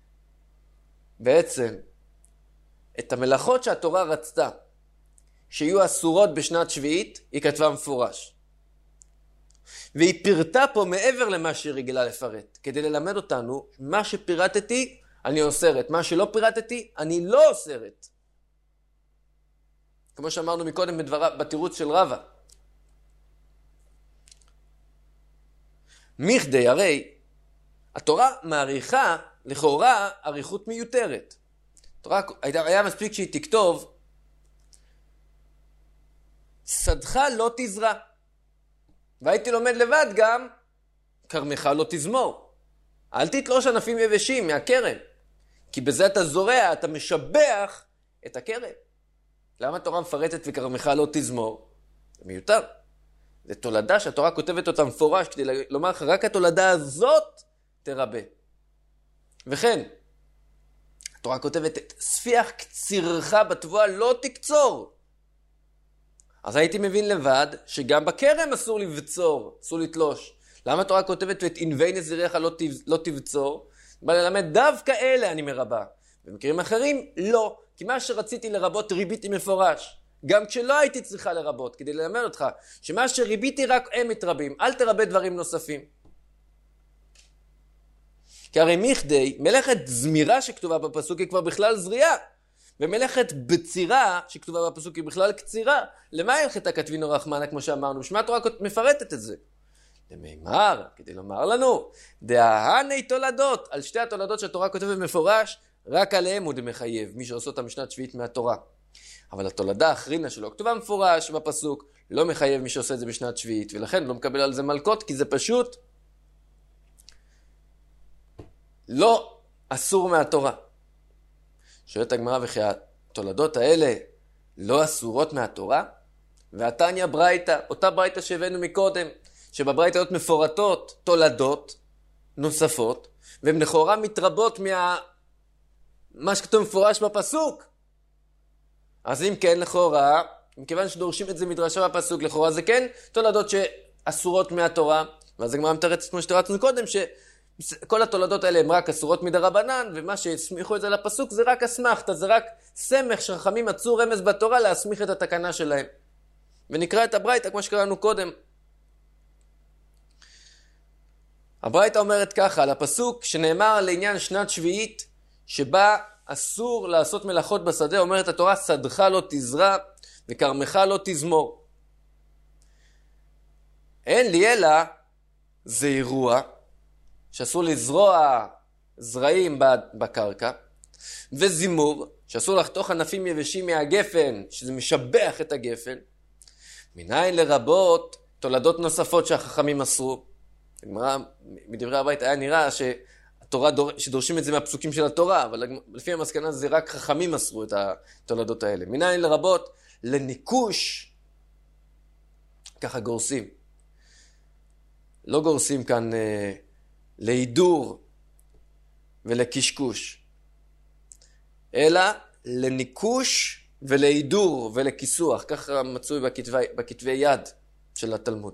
בעצם, את המלאכות שהתורה רצתה, שיהיו אסורות בשנת שביעית, היא כתבה מפורש. והיא פירטה פה מעבר למה שהיא רגילה לפרט, כדי ללמד אותנו, מה שפירטתי, אני אוסרת. מה שלא פירטתי, אני לא אוסרת. כמו שאמרנו מקודם בדברה, בתירוץ של רבא. מכדי, הרי התורה מעריכה לכאורה עריכות מיותרת. התורה, היה מספיק שהיא תכתוב, שדך לא תזרע. והייתי לומד לבד גם, כרמך לא תזמור. אל תתלוש ענפים יבשים מהכרם, כי בזה אתה זורע, אתה משבח את הכרם. למה התורה מפרטת וכרמך לא תזמור? זה מיותר. זה תולדה שהתורה כותבת אותה מפורש, כדי לומר לך, רק התולדה הזאת תרבה. וכן, התורה כותבת, ספיח קצירך בתבואה לא תקצור. אז הייתי מבין לבד שגם בכרם אסור לבצור, אסור לתלוש. למה התורה כותבת ואת ענבי נזיריך לא, תב, לא תבצור? בא ללמד דווקא אלה אני מרבה. במקרים אחרים לא, כי מה שרציתי לרבות ריביתי מפורש. גם כשלא הייתי צריכה לרבות, כדי ללמד אותך שמה שריביתי רק הם מתרבים, אל תרבה דברים נוספים. כי הרי מכדי, מלאכת זמירה שכתובה בפסוק היא כבר בכלל זריעה. ומלאכת בצירה שכתובה בפסוק היא בכלל קצירה. למה הלכתה כתבינו רחמנה כמו שאמרנו? בשמה התורה מפרטת את זה. למימר, כדי לומר לנו, דהני תולדות, על שתי התולדות שהתורה כותבת מפורש, רק עליהם הוא דמחייב, מי שעושה אותה משנת שביעית מהתורה. אבל התולדה האחרינה שלו כתובה מפורש בפסוק, לא מחייב מי שעושה את זה בשנת שביעית, ולכן לא מקבל על זה מלכות, כי זה פשוט לא אסור מהתורה. שואלת הגמרא, וכי התולדות האלה לא אסורות מהתורה? והתניא ברייתא, אותה ברייתא שהבאנו מקודם, שבברייתות מפורטות תולדות נוספות, והן לכאורה מתרבות מה... מה שכתוב מפורש בפסוק. אז אם כן, לכאורה, מכיוון שדורשים את זה מדרשה בפסוק, לכאורה זה כן תולדות שאסורות מהתורה, ואז הגמרא מתרצת כמו שתרצנו קודם, שכל התולדות האלה הן רק אסורות מדרבנן, ומה שהסמיכו את זה לפסוק זה רק אסמכתא, זה רק סמך שחכמים מצאו רמז בתורה להסמיך את התקנה שלהם. ונקרא את הברייתא כמו שקראנו קודם. הברייתא אומרת ככה, על הפסוק שנאמר לעניין שנת שביעית, שבה אסור לעשות מלאכות בשדה, אומרת התורה, שדך לא תזרע וכרמך לא תזמור. אין לי אלא זה אירוע, שאסור לזרוע זרעים בקרקע, וזימור, שאסור לחתוך ענפים יבשים מהגפן, שזה משבח את הגפן. מניין לרבות תולדות נוספות שהחכמים אסרו. מדברי הבית היה נראה שהתורה דור... שדורשים את זה מהפסוקים של התורה, אבל לפי המסקנה זה רק חכמים אסרו את התולדות האלה. מניין לרבות לניקוש, ככה גורסים. לא גורסים כאן אה, להידור ולקשקוש, אלא לניקוש ולהידור ולכיסוח, ככה מצוי בכתבי, בכתבי יד של התלמוד.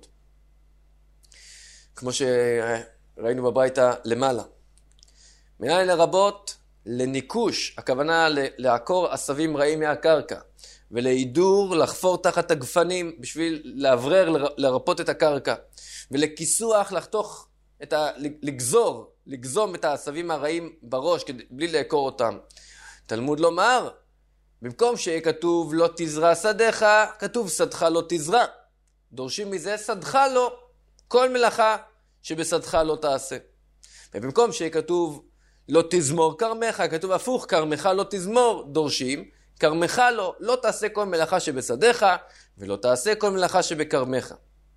כמו שראינו בברייתא למעלה. מניין לרבות לניקוש, הכוונה לעקור עשבים רעים מהקרקע, ולהידור לחפור תחת הגפנים בשביל להברר, לרפות את הקרקע, ולכיסוח לחתוך, את ה, לגזור, לגזום את העשבים הרעים בראש כדי, בלי לעקור אותם. תלמוד לומר, במקום שיהיה כתוב לא תזרע שדך, כתוב שדך לא תזרע. דורשים מזה שדך לא, כל מלאכה שבשדך לא תעשה. ובמקום שיהיה כתוב לא תזמור כרמך, כתוב הפוך, כרמך לא תזמור, דורשים, כרמך לא, לא תעשה כל מלאכה שבשדך, ולא תעשה כל מלאכה שבכרמך.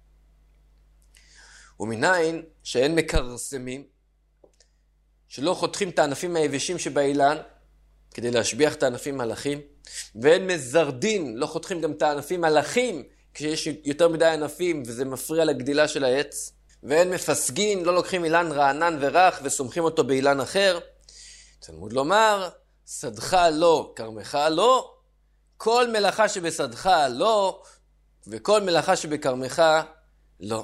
ומניין שאין מקרסמים, שלא חותכים את הענפים היבשים שבאילן, כדי להשביח את הענפים מלאכים, ואין מזרדין, לא חותכים גם את הענפים מלאכים, כשיש יותר מדי ענפים וזה מפריע לגדילה של העץ, ואין מפסגין, לא לוקחים אילן רענן ורח וסומכים אותו באילן אחר. תלמוד לומר, שדך לא, כרמך לא, כל מלאכה שבשדך לא, וכל מלאכה שבכרמך לא.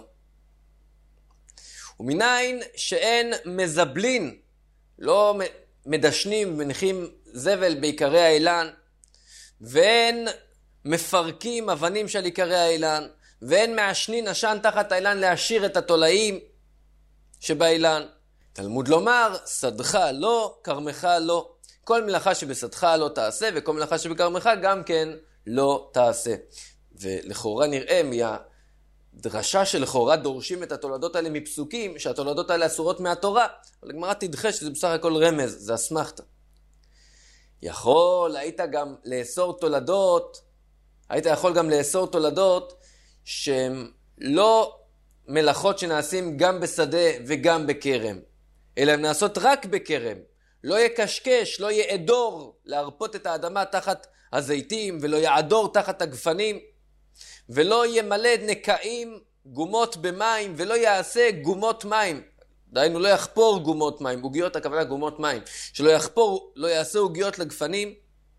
ומניין שאין מזבלין, לא מדשנים ומניחים זבל בעיקרי האילן, ואין מפרקים אבנים של עיקרי האילן, ואין מעשנין עשן תחת האילן להשאיר את התולעים שבאילן. תלמוד לומר, שדך לא, כרמך לא. כל מלאכה שבשדך לא תעשה, וכל מלאכה שבכרמך גם כן לא תעשה. ולכאורה נראה מהדרשה שלכאורה דורשים את התולדות האלה מפסוקים, שהתולדות האלה אסורות מהתורה. אבל הגמרא תדחה שזה בסך הכל רמז, זה אסמכתה. יכול, היית גם לאסור תולדות, היית יכול גם לאסור תולדות שהן לא מלאכות שנעשים גם בשדה וגם בכרם, אלא הן נעשות רק בכרם. לא יקשקש, לא יעדור להרפות את האדמה תחת הזיתים, ולא יעדור תחת הגפנים, ולא ימלא נקעים גומות במים, ולא יעשה גומות מים. דהיינו לא יחפור גומות מים, עוגיות הכוונה גומות מים, שלא יחפור, לא יעשה עוגיות לגפנים.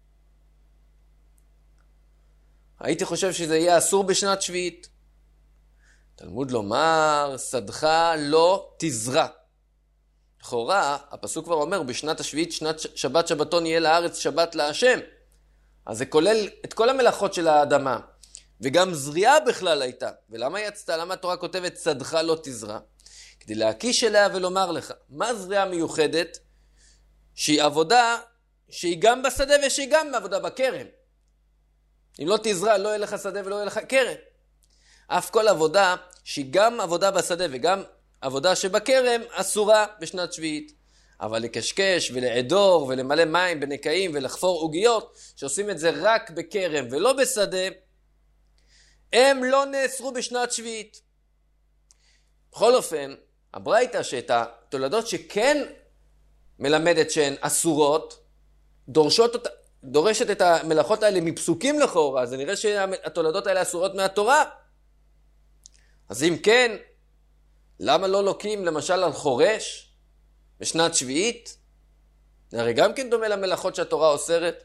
הייתי חושב שזה יהיה אסור בשנת שביעית. תלמוד לומר, שדך לא תזרע. לכאורה, הפסוק כבר אומר, בשנת השביעית, שנת שבת שבתון יהיה לארץ שבת להשם. אז זה כולל את כל המלאכות של האדמה. וגם זריעה בכלל הייתה. ולמה יצאת? למה התורה כותבת, שדך לא תזרע? כדי להקיש אליה ולומר לך, מה זריעה מיוחדת? שהיא עבודה, שהיא גם בשדה ושהיא גם בעבודה בכרם. אם לא תזרע, לא יהיה לך שדה ולא יהיה לך כרם. אף כל עבודה שהיא גם עבודה בשדה וגם עבודה שבכרם אסורה בשנת שביעית. אבל לקשקש ולעדור ולמלא מים בנקעים ולחפור עוגיות, שעושים את זה רק בכרם ולא בשדה, הם לא נאסרו בשנת שביעית. בכל אופן, הברייתא שאת התולדות שכן מלמדת שהן אסורות, דורשות אותה, דורשת את המלאכות האלה מפסוקים לכאורה, אז נראה שהתולדות האלה אסורות מהתורה. אז אם כן, למה לא לוקים למשל על חורש בשנת שביעית? זה הרי גם כן דומה למלאכות שהתורה אוסרת.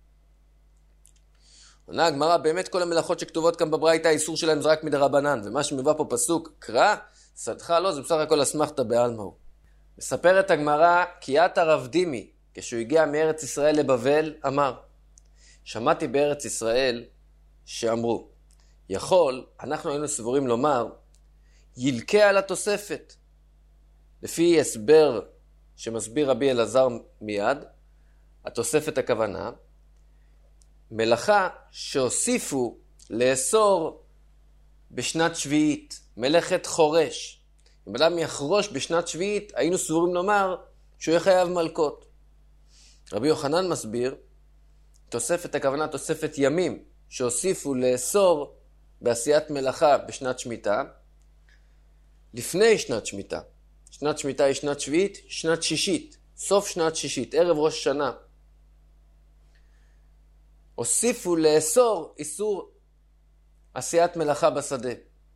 עונה הגמרא, באמת כל המלאכות שכתובות כאן בברייתא, האיסור שלהם זה רק מדרבנן, ומה שמובא פה פסוק, קרא, שדך לא, זה בסך הכל אסמכתא בעלמא הוא. מספרת הגמרא, כי עתה רב דימי, כשהוא הגיע מארץ ישראל לבבל, אמר, שמעתי בארץ ישראל שאמרו, יכול, אנחנו היינו סבורים לומר, ילקה על התוספת. לפי הסבר שמסביר רבי אלעזר מיד, התוספת הכוונה, מלאכה שהוסיפו לאסור בשנת שביעית, מלאכת חורש. אם אדם יחרוש בשנת שביעית, היינו סבורים לומר שהוא יהיה חייב מלקות. רבי יוחנן מסביר, תוספת הכוונה תוספת ימים, שהוסיפו לאסור בעשיית מלאכה בשנת שמיטה, לפני שנת שמיטה. שנת שמיטה היא שנת שביעית, שנת שישית, סוף שנת שישית, ערב ראש שנה. הוסיפו לאסור איסור עשיית מלאכה בשדה.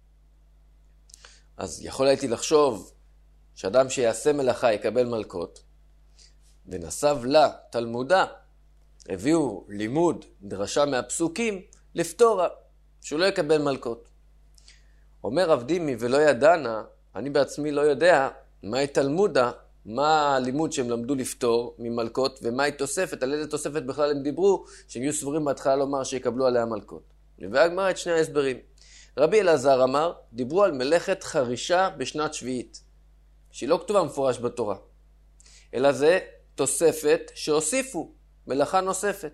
אז יכול הייתי לחשוב שאדם שיעשה מלאכה יקבל מלכות, ונסב לה תלמודה, הביאו לימוד דרשה מהפסוקים לפתורה, שהוא לא יקבל מלכות. אומר רב דימי ולא ידענה, אני בעצמי לא יודע מהי תלמודה מה הלימוד שהם למדו לפתור ממלכות, ומה היא תוספת, על איזה תוספת בכלל הם דיברו, שהם יהיו סבורים בהתחלה לומר שיקבלו עליה מלכות. והגמרא את שני ההסברים. רבי אלעזר אמר, דיברו על מלאכת חרישה בשנת שביעית, שהיא לא כתובה מפורש בתורה, אלא זה תוספת שהוסיפו, מלאכה נוספת.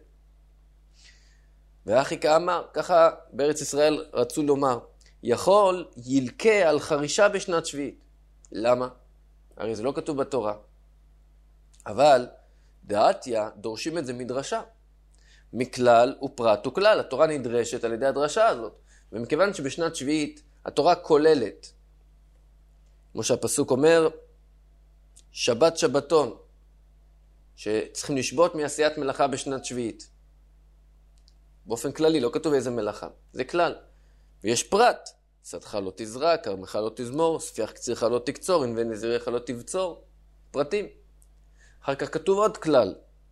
ואחיקה אמר, ככה בארץ ישראל רצו לומר, יכול ילקה על חרישה בשנת שביעית. למה? הרי זה לא כתוב בתורה. אבל דעתיה דורשים את זה מדרשה. מכלל ופרט וכלל. התורה נדרשת על ידי הדרשה הזאת. ומכיוון שבשנת שביעית התורה כוללת, כמו שהפסוק אומר, שבת שבתון, שצריכים לשבות מעשיית מלאכה בשנת שביעית. באופן כללי, לא כתוב איזה מלאכה. זה כלל. ויש פרט. שדך לא תזרע, כרמך לא תזמור, ספיח קצירך לא תקצור, ענבי נזירך לא תבצור. פרטים. אחר כך כתוב עוד כלל.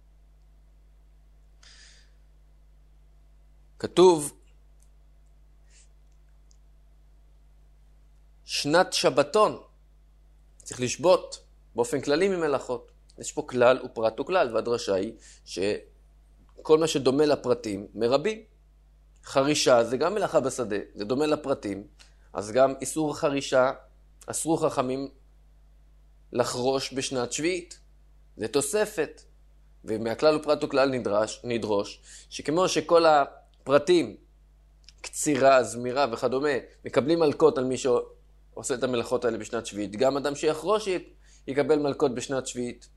כתוב שנת שבתון. צריך לשבות באופן כללי ממלאכות. יש פה כלל ופרט וכלל, והדרשה היא שכל מה שדומה לפרטים מרבים. חרישה זה גם מלאכה בשדה, זה דומה לפרטים, אז גם איסור חרישה, אסרו חכמים לחרוש בשנת שביעית. זה תוספת. ומהכלל ופרט וכלל נדרש, נדרוש, שכמו שכל הפרטים, קצירה, זמירה וכדומה, מקבלים מלכות על מי שעושה את המלאכות האלה בשנת שביעית, גם אדם שיחרוש יקבל מלכות בשנת שביעית.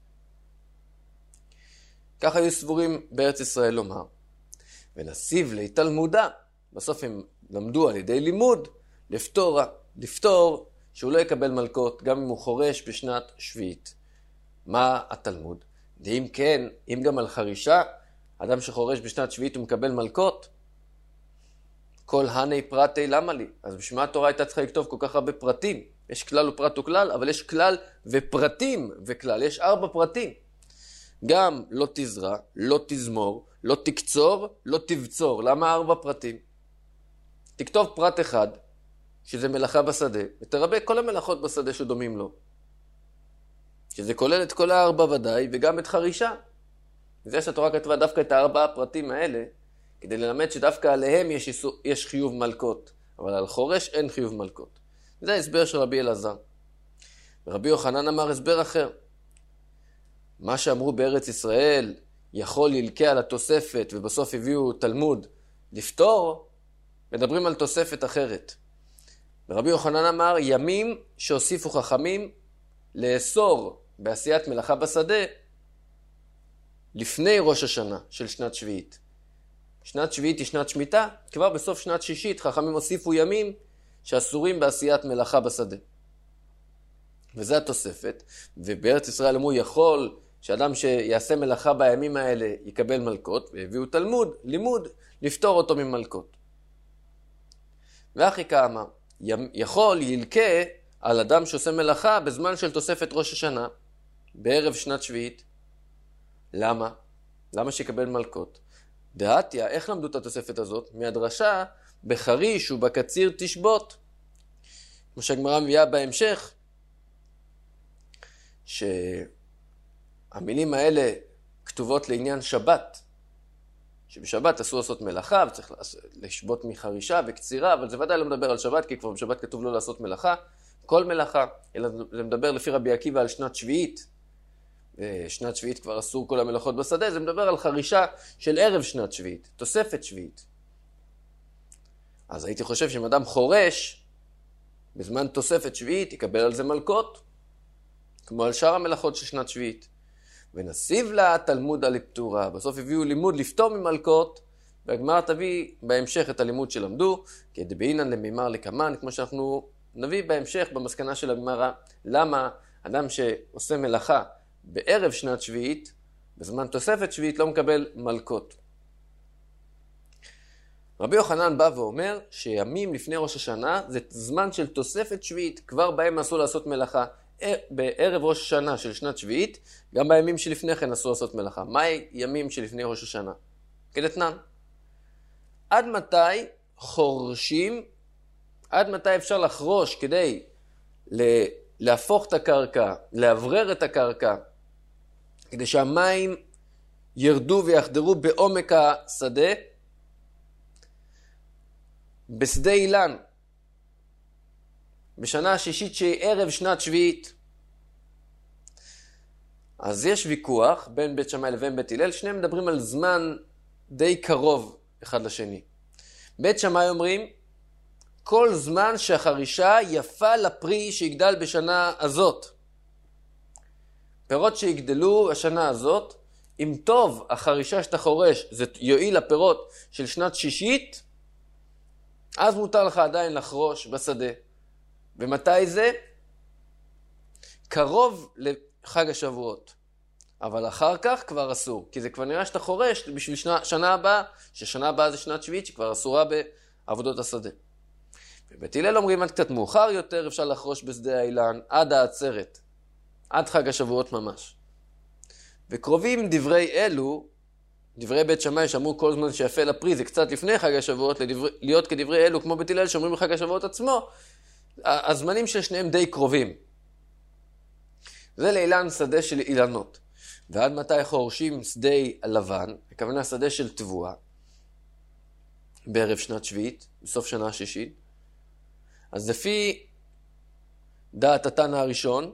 ככה היו סבורים בארץ ישראל לומר. ונסיב לתלמודה, בסוף הם למדו על ידי לימוד, לפתור, לפתור שהוא לא יקבל מלכות, גם אם הוא חורש בשנת שביעית. מה התלמוד? ואם כן, אם גם על חרישה, אדם שחורש בשנת שביעית הוא מקבל מלכות, כל הני פרטי למה לי? אז בשביל מה התורה הייתה צריכה לכתוב כל כך הרבה פרטים? יש כלל ופרט וכלל, אבל יש כלל ופרטים וכלל, יש ארבע פרטים. גם לא תזרע, לא תזמור, לא תקצור, לא תבצור. למה ארבע פרטים? תכתוב פרט אחד, שזה מלאכה בשדה, ותרבה כל המלאכות בשדה שדומים לו. שזה כולל את כל הארבע ודאי, וגם את חרישה. זה שהתורה כתבה דווקא את הארבע הפרטים האלה, כדי ללמד שדווקא עליהם יש, איסור, יש חיוב מלכות, אבל על חורש אין חיוב מלכות. זה ההסבר של רבי אלעזר. ורבי יוחנן אמר הסבר אחר. מה שאמרו בארץ ישראל יכול ללקה על התוספת, ובסוף הביאו תלמוד לפתור, מדברים על תוספת אחרת. ורבי יוחנן אמר, ימים שהוסיפו חכמים לאסור בעשיית מלאכה בשדה, לפני ראש השנה של שנת שביעית. שנת שביעית היא שנת שמיטה, כבר בסוף שנת שישית חכמים הוסיפו ימים שאסורים בעשיית מלאכה בשדה. וזה התוספת, ובארץ ישראל אמרו יכול שאדם שיעשה מלאכה בימים האלה יקבל מלכות, והביאו תלמוד, לימוד, לפתור אותו ממלכות. ואחיקה אמר, יכול ילקה על אדם שעושה מלאכה בזמן של תוספת ראש השנה, בערב שנת שביעית. למה? למה שיקבל מלכות? דעתיה, איך למדו את התוספת הזאת? מהדרשה, בחריש ובקציר תשבות. כמו שהגמרא מביאה בהמשך, שהמילים האלה כתובות לעניין שבת. שבשבת אסור לעשות מלאכה, וצריך לשבות מחרישה וקצירה, אבל זה ודאי לא מדבר על שבת, כי כבר בשבת כתוב לא לעשות מלאכה, כל מלאכה, אלא זה מדבר לפי רבי עקיבא על שנת שביעית. שנת שביעית כבר אסור כל המלאכות בשדה, זה מדבר על חרישה של ערב שנת שביעית, תוספת שביעית. אז הייתי חושב שאם אדם חורש, בזמן תוספת שביעית, יקבל על זה מלכות, כמו על שאר המלאכות של שנת שביעית. ונסיב לה תלמוד על הפטורה. בסוף הביאו לימוד לפטור ממלכות, והגמרא תביא בהמשך את הלימוד שלמדו, כדבעינן למימר לקמן, כמו שאנחנו נביא בהמשך במסקנה של הגמרא, למה אדם שעושה מלאכה בערב שנת שביעית, בזמן תוספת שביעית, לא מקבל מלכות. רבי יוחנן בא ואומר שימים לפני ראש השנה זה זמן של תוספת שביעית, כבר בהם אסור לעשות מלאכה. בערב ראש השנה של שנת שביעית, גם בימים שלפני כן אסור לעשות מלאכה. מה ימים שלפני ראש השנה? כדתנן. עד מתי חורשים, עד מתי אפשר לחרוש כדי להפוך את הקרקע, להברר את הקרקע, כדי שהמים ירדו ויחדרו בעומק השדה, בשדה אילן, בשנה השישית שהיא ערב שנת שביעית. אז יש ויכוח בין בית שמאי לבין בית הלל, שניהם מדברים על זמן די קרוב אחד לשני. בית שמאי אומרים, כל זמן שהחרישה יפה לפרי שיגדל בשנה הזאת. פירות שיגדלו השנה הזאת, אם טוב החרישה שאתה חורש, זה יועיל לפירות של שנת שישית, אז מותר לך עדיין לחרוש בשדה. ומתי זה? קרוב לחג השבועות. אבל אחר כך כבר אסור, כי זה כבר נראה שאתה חורש בשביל שנה, שנה הבאה, ששנה הבאה זה שנת שביעית, שכבר אסורה בעבודות השדה. בבית הלל אומרים עד קצת מאוחר יותר, אפשר לחרוש בשדה האילן עד העצרת, עד חג השבועות ממש. וקרובים דברי אלו, דברי בית שמאי שאמרו כל זמן שיפה לפרי, זה קצת לפני חג השבועות, לדבר, להיות כדברי אלו כמו בית הלל שאומרים בחג השבועות עצמו, הזמנים של שניהם די קרובים. זה לאילן שדה של אילנות. ועד מתי חורשים שדה לבן, הכוונה שדה של תבואה, בערב שנת שביעית, בסוף שנה השישית. אז לפי דעת התנא הראשון,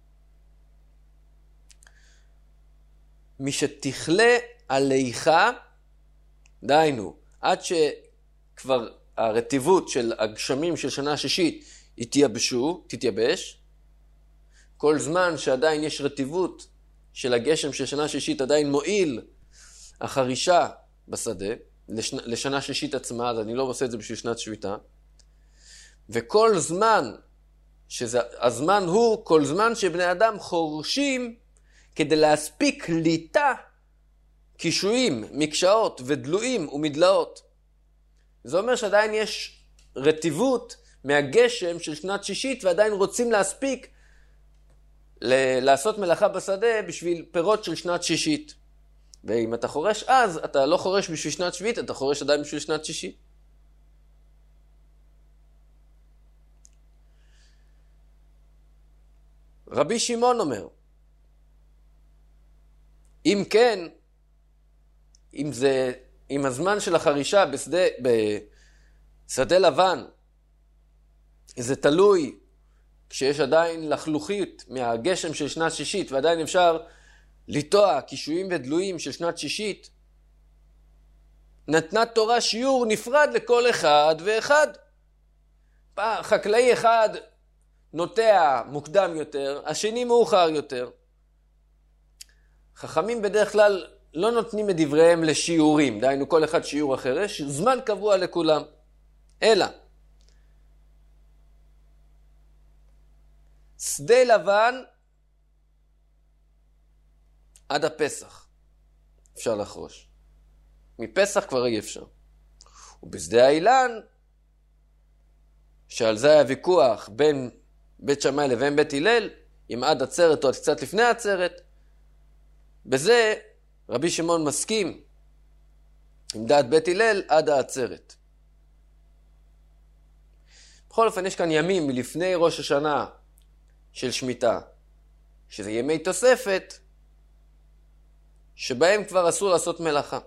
מי שתכלה עליך, דיינו, עד שכבר הרטיבות של הגשמים של שנה השישית יתייבשו, תתייבש, כל זמן שעדיין יש רטיבות של הגשם של שנה שישית עדיין מועיל החרישה בשדה, לשנה, לשנה שישית עצמה, אז אני לא עושה את זה בשביל שנת שביתה. וכל זמן, שזה, הזמן הוא כל זמן שבני אדם חורשים כדי להספיק ליטה, קישואים, מקשאות ודלויים ומדלאות. זה אומר שעדיין יש רטיבות מהגשם של שנת שישית ועדיין רוצים להספיק ל- לעשות מלאכה בשדה בשביל פירות של שנת שישית. ואם אתה חורש אז, אתה לא חורש בשביל שנת שביעית, אתה חורש עדיין בשביל שנת שישית. רבי שמעון אומר, אם כן, אם זה, אם הזמן של החרישה בשדה, בשדה לבן, זה תלוי כשיש עדיין לחלוכית מהגשם של שנת שישית, ועדיין אפשר לטוע קישואים ודלויים של שנת שישית, נתנה תורה שיעור נפרד לכל אחד ואחד. חקלאי אחד נוטע מוקדם יותר, השני מאוחר יותר. חכמים בדרך כלל לא נותנים את דבריהם לשיעורים, דהיינו כל אחד שיעור אחר, יש זמן קבוע לכולם. אלא, שדה לבן עד הפסח אפשר לחרוש. מפסח כבר אי אפשר. ובשדה האילן, שעל זה היה ויכוח בין בית שמאי לבין בית הלל, אם עד עצרת או קצת לפני עצרת, בזה רבי שמעון מסכים עם דעת בית הלל עד העצרת. בכל אופן יש כאן ימים מלפני ראש השנה של שמיטה, שזה ימי תוספת, שבהם כבר אסור לעשות מלאכה.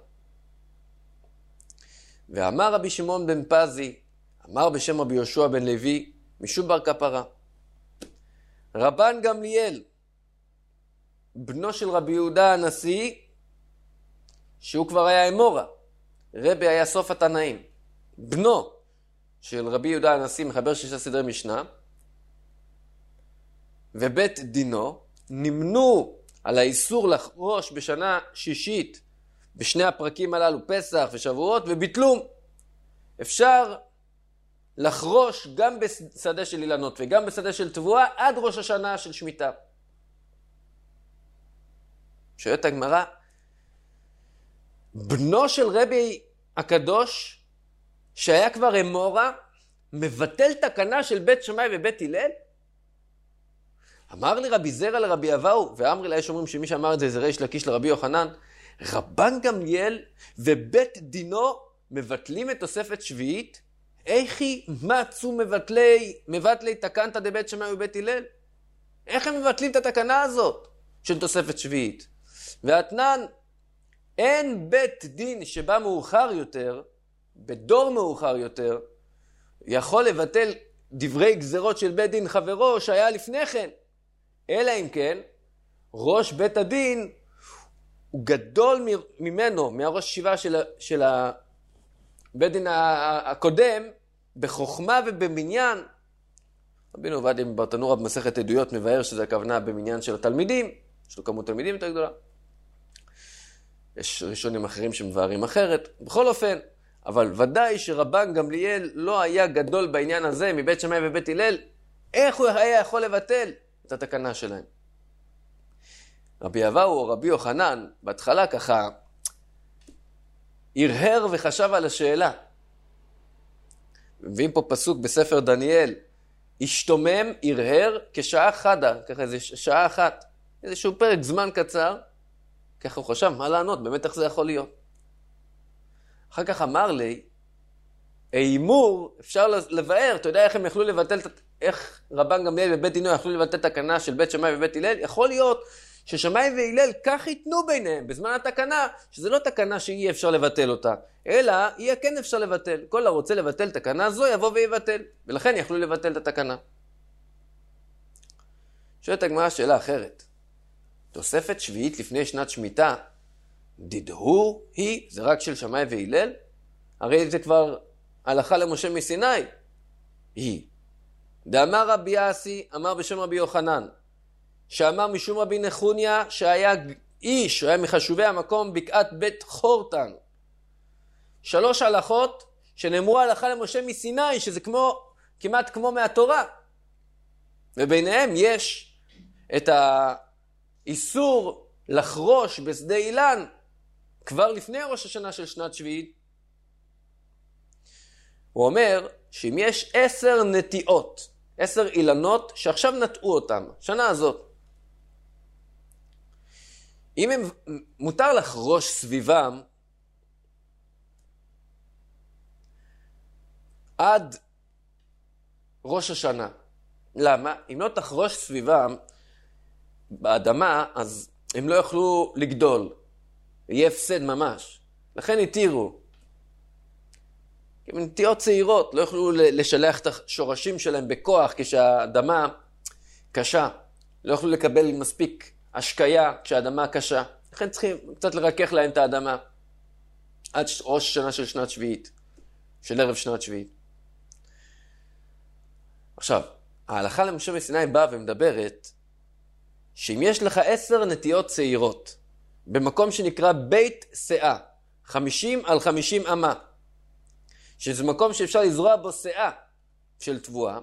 ואמר רבי שמעון בן פזי, אמר בשם רבי יהושע בן לוי, משום בר כפרה, רבן גמליאל, בנו של רבי יהודה הנשיא, שהוא כבר היה אמורה, רבי היה סוף התנאים, בנו של רבי יהודה הנשיא, מחבר שישה סדרי משנה, ובית דינו, נמנו על האיסור לחרוש בשנה שישית, בשני הפרקים הללו, פסח ושבועות, וביטלום. אפשר לחרוש גם בשדה של אילנות וגם בשדה של תבואה עד ראש השנה של שמיטה. שואלת הגמרא, בנו של רבי הקדוש, שהיה כבר אמורה, מבטל תקנה של בית שמאי ובית הלל? אמר לי רבי זרע לרבי אבאו, ואמרי לה, יש אומרים שמי שאמר את זה זה ריש לקיש לרבי יוחנן, רבן גמליאל ובית דינו מבטלים את תוספת שביעית? איך היא מצאו מבטלי, מבטלי תקנת דבית שמאי ובית הלל? איך הם מבטלים את התקנה הזאת של תוספת שביעית? והתנן, אין בית דין שבא מאוחר יותר, בדור מאוחר יותר, יכול לבטל דברי גזרות של בית דין חברו שהיה לפני כן. אלא אם כן, ראש בית הדין הוא גדול ממנו, מהראש שבעה של, של הבית דין הקודם, בחוכמה ובמניין. רבינו עובדיה מברטנורא במסכת עדויות מבאר שזה הכוונה במניין של התלמידים, יש לו כמות תלמידים יותר גדולה. יש ראשונים אחרים שמבארים אחרת. בכל אופן, אבל ודאי שרבן גמליאל לא היה גדול בעניין הזה מבית שמאי ובית הלל, איך הוא היה יכול לבטל את התקנה שלהם? רבי אבאו או רבי יוחנן, בהתחלה ככה, הרהר וחשב על השאלה. מביאים פה פסוק בספר דניאל, השתומם, הרהר כשעה חדה, ככה איזה שעה אחת, איזשהו פרק זמן קצר, ככה הוא חשב, מה לענות, באמת איך זה יכול להיות? אחר כך אמר לי, האימור, אפשר לבאר, אתה יודע איך הם יכלו לבטל, איך רבן גמליאל ובית דינו יכלו לבטל תקנה של בית שמאי ובית הלל? יכול להיות ששמאי והלל כך ייתנו ביניהם בזמן התקנה, שזה לא תקנה שאי אפשר לבטל אותה, אלא יהיה כן אפשר לבטל. כל הרוצה לבטל תקנה זו יבוא ויבטל, ולכן יכלו לבטל את התקנה. שואלת הגמרא שאלה אחרת. תוספת שביעית לפני שנת שמיטה, דדהו היא, זה רק של שמאי והלל? הרי זה כבר הלכה למשה מסיני. היא. דאמר רבי יאסי, אמר בשם רבי יוחנן, שאמר משום רבי נחוניה, שהיה איש, הוא היה מחשובי המקום בקעת בית חורטן. שלוש הלכות שנאמרו הלכה למשה מסיני, שזה כמו, כמעט כמו מהתורה. וביניהם יש את האיסור לחרוש בשדה אילן, כבר לפני ראש השנה של שנת שביעית. הוא אומר שאם יש עשר נטיעות, עשר אילנות שעכשיו נטעו אותם, שנה הזאת, אם הם, מותר לחרוש סביבם עד ראש השנה. למה? אם לא תחרוש סביבם באדמה, אז הם לא יוכלו לגדול. יהיה הפסד ממש. לכן התירו. הם נטיות צעירות, לא יוכלו לשלח את השורשים שלהם בכוח כשהאדמה קשה. לא יוכלו לקבל מספיק השקיה כשהאדמה קשה. לכן צריכים קצת לרכך להם את האדמה. עד ראש השנה של שנת שביעית. של ערב שנת שביעית. עכשיו, ההלכה למשה מסיני באה ומדברת שאם יש לך עשר נטיות צעירות במקום שנקרא בית שאה, חמישים על חמישים אמה, שזה מקום שאפשר לזרוע בו שאה של תבואה,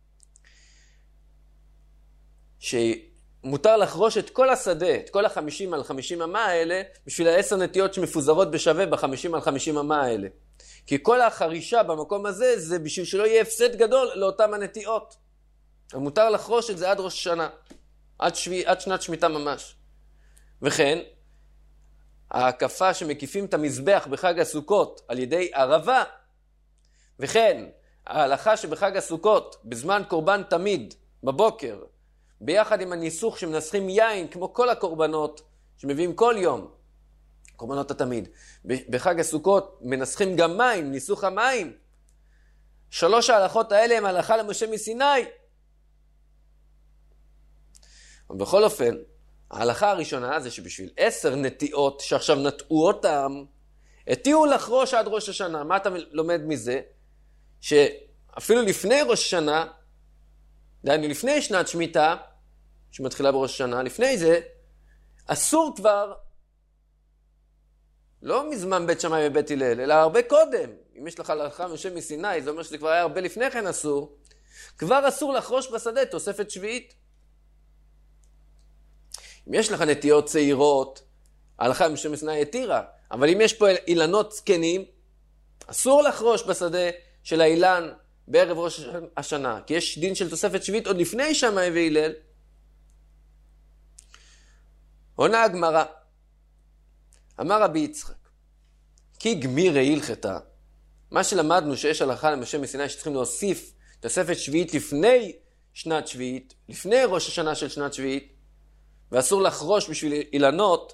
שמותר לחרוש את כל השדה, את כל החמישים על חמישים אמה האלה, בשביל העשר נטיות שמפוזרות בשווה בחמישים על חמישים אמה האלה. כי כל החרישה במקום הזה זה בשביל שלא יהיה הפסד גדול לאותם הנטיות. ומותר לחרוש את זה עד ראש השנה, עד, שבי, עד שנת שמיטה ממש. וכן, ההקפה שמקיפים את המזבח בחג הסוכות על ידי ערבה, וכן, ההלכה שבחג הסוכות, בזמן קורבן תמיד, בבוקר, ביחד עם הניסוך שמנסחים יין, כמו כל הקורבנות שמביאים כל יום, קורבנות התמיד. בחג הסוכות מנסחים גם מים, ניסוך המים. שלוש ההלכות האלה הם הלכה למשה מסיני. ובכל אופן, ההלכה הראשונה זה שבשביל עשר נטיעות שעכשיו נטעו אותם, התירו לחרוש עד ראש השנה. מה אתה לומד מזה? שאפילו לפני ראש השנה, דהיינו לפני שנת שמיטה, שמתחילה בראש השנה, לפני זה, אסור כבר, לא מזמן בית שמאי ובית הלל, אלא הרבה קודם. אם יש לך הלכה משה מסיני, זה אומר שזה כבר היה הרבה לפני כן אסור. כבר אסור לחרוש בשדה, תוספת שביעית. אם יש לך נטיות צעירות, ההלכה משה מסיני התירה. אבל אם יש פה אילנות זקנים, אסור לחרוש בשדה של האילן בערב ראש השנה. כי יש דין של תוספת שביעית עוד לפני שמאי והלל. עונה הגמרא. אמר רבי יצחק, כי גמירי הלכתה, מה שלמדנו שיש הלכה למשה מסיני שצריכים להוסיף תוספת שביעית לפני שנת שביעית, לפני ראש השנה של שנת שביעית, ואסור לחרוש בשביל אילנות,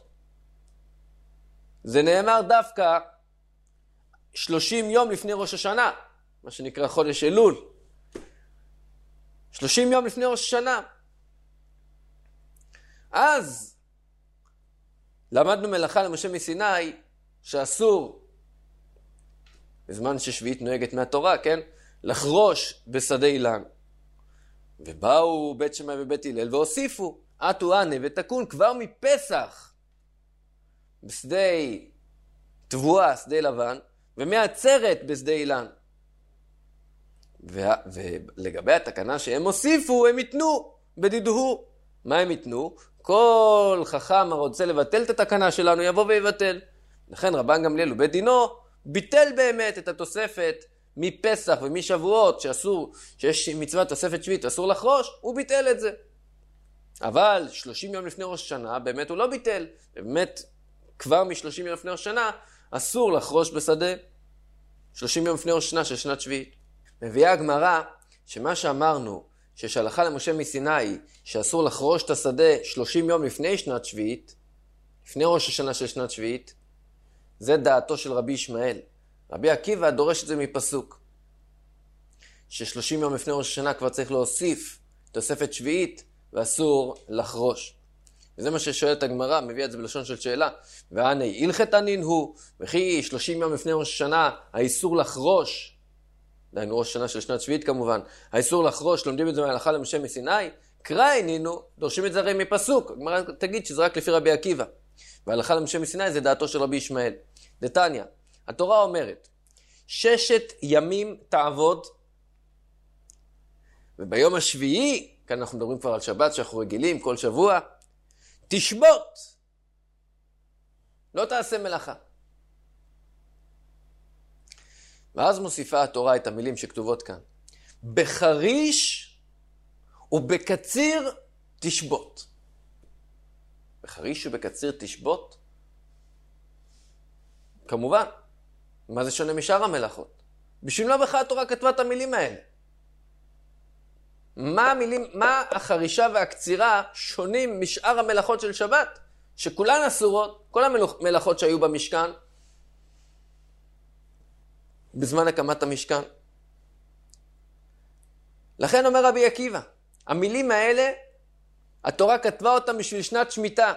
זה נאמר דווקא שלושים יום לפני ראש השנה, מה שנקרא חודש אלול. שלושים יום לפני ראש השנה. אז למדנו מלאכה למשה מסיני שאסור, בזמן ששביעית נוהגת מהתורה, כן? לחרוש בשדה אילן. ובאו בית שמאי ובית הלל והוסיפו, עטו ענה ותקון כבר מפסח בשדה תבואה, שדה לבן, ומעצרת בשדה אילן. ו- ולגבי התקנה שהם הוסיפו, הם יתנו בדידוהו. מה הם יתנו? כל חכם הרוצה לבטל את התקנה שלנו יבוא ויבטל. לכן רבן גמליאל ובית דינו ביטל באמת את התוספת מפסח ומשבועות שאסור, שיש מצוות תוספת שביעית אסור לחרוש, הוא ביטל את זה. אבל שלושים יום לפני ראש השנה באמת הוא לא ביטל. באמת כבר מ-שלושים יום לפני ראש השנה אסור לחרוש בשדה. שלושים יום לפני ראש השנה של שנת שביעית. מביאה הגמרא שמה שאמרנו שיש הלכה למשה מסיני שאסור לחרוש את השדה שלושים יום לפני שנת שביעית, לפני ראש השנה של שנת שביעית, זה דעתו של רבי ישמעאל. רבי עקיבא דורש את זה מפסוק, ש-שלושים יום לפני ראש השנה כבר צריך להוסיף תוספת שביעית ואסור לחרוש. וזה מה ששואלת הגמרא, מביא את זה בלשון של שאלה. והנה הלכת ענין הוא, וכי שלושים יום לפני ראש השנה האיסור לחרוש, דהיינו ראש השנה של שנת שביעית כמובן, האיסור לחרוש, לומדים את זה מההלכה למשה מסיני, קרא ענינו, דורשים את זה הרי מפסוק. הגמרא תגיד שזה רק לפי רבי עקיבא. וההלכה למשה מסיני זה דעתו של רבי ישמעאל. דתניא, התורה אומרת, ששת ימים תעבוד, וביום השביעי, כאן אנחנו מדברים כבר על שבת שאנחנו רגילים כל שבוע, תשבות, לא תעשה מלאכה. ואז מוסיפה התורה את המילים שכתובות כאן. בחריש ובקציר תשבות. בחריש ובקציר תשבות? כמובן. מה זה שונה משאר המלאכות? בשביל מה בכלל התורה כתבה את המילים האלה? מה המילים, מה החרישה והקצירה שונים משאר המלאכות של שבת? שכולן אסורות, כל המלאכות שהיו במשכן, בזמן הקמת המשכן. לכן אומר רבי עקיבא, המילים האלה, התורה כתבה אותם בשביל שנת שמיטה.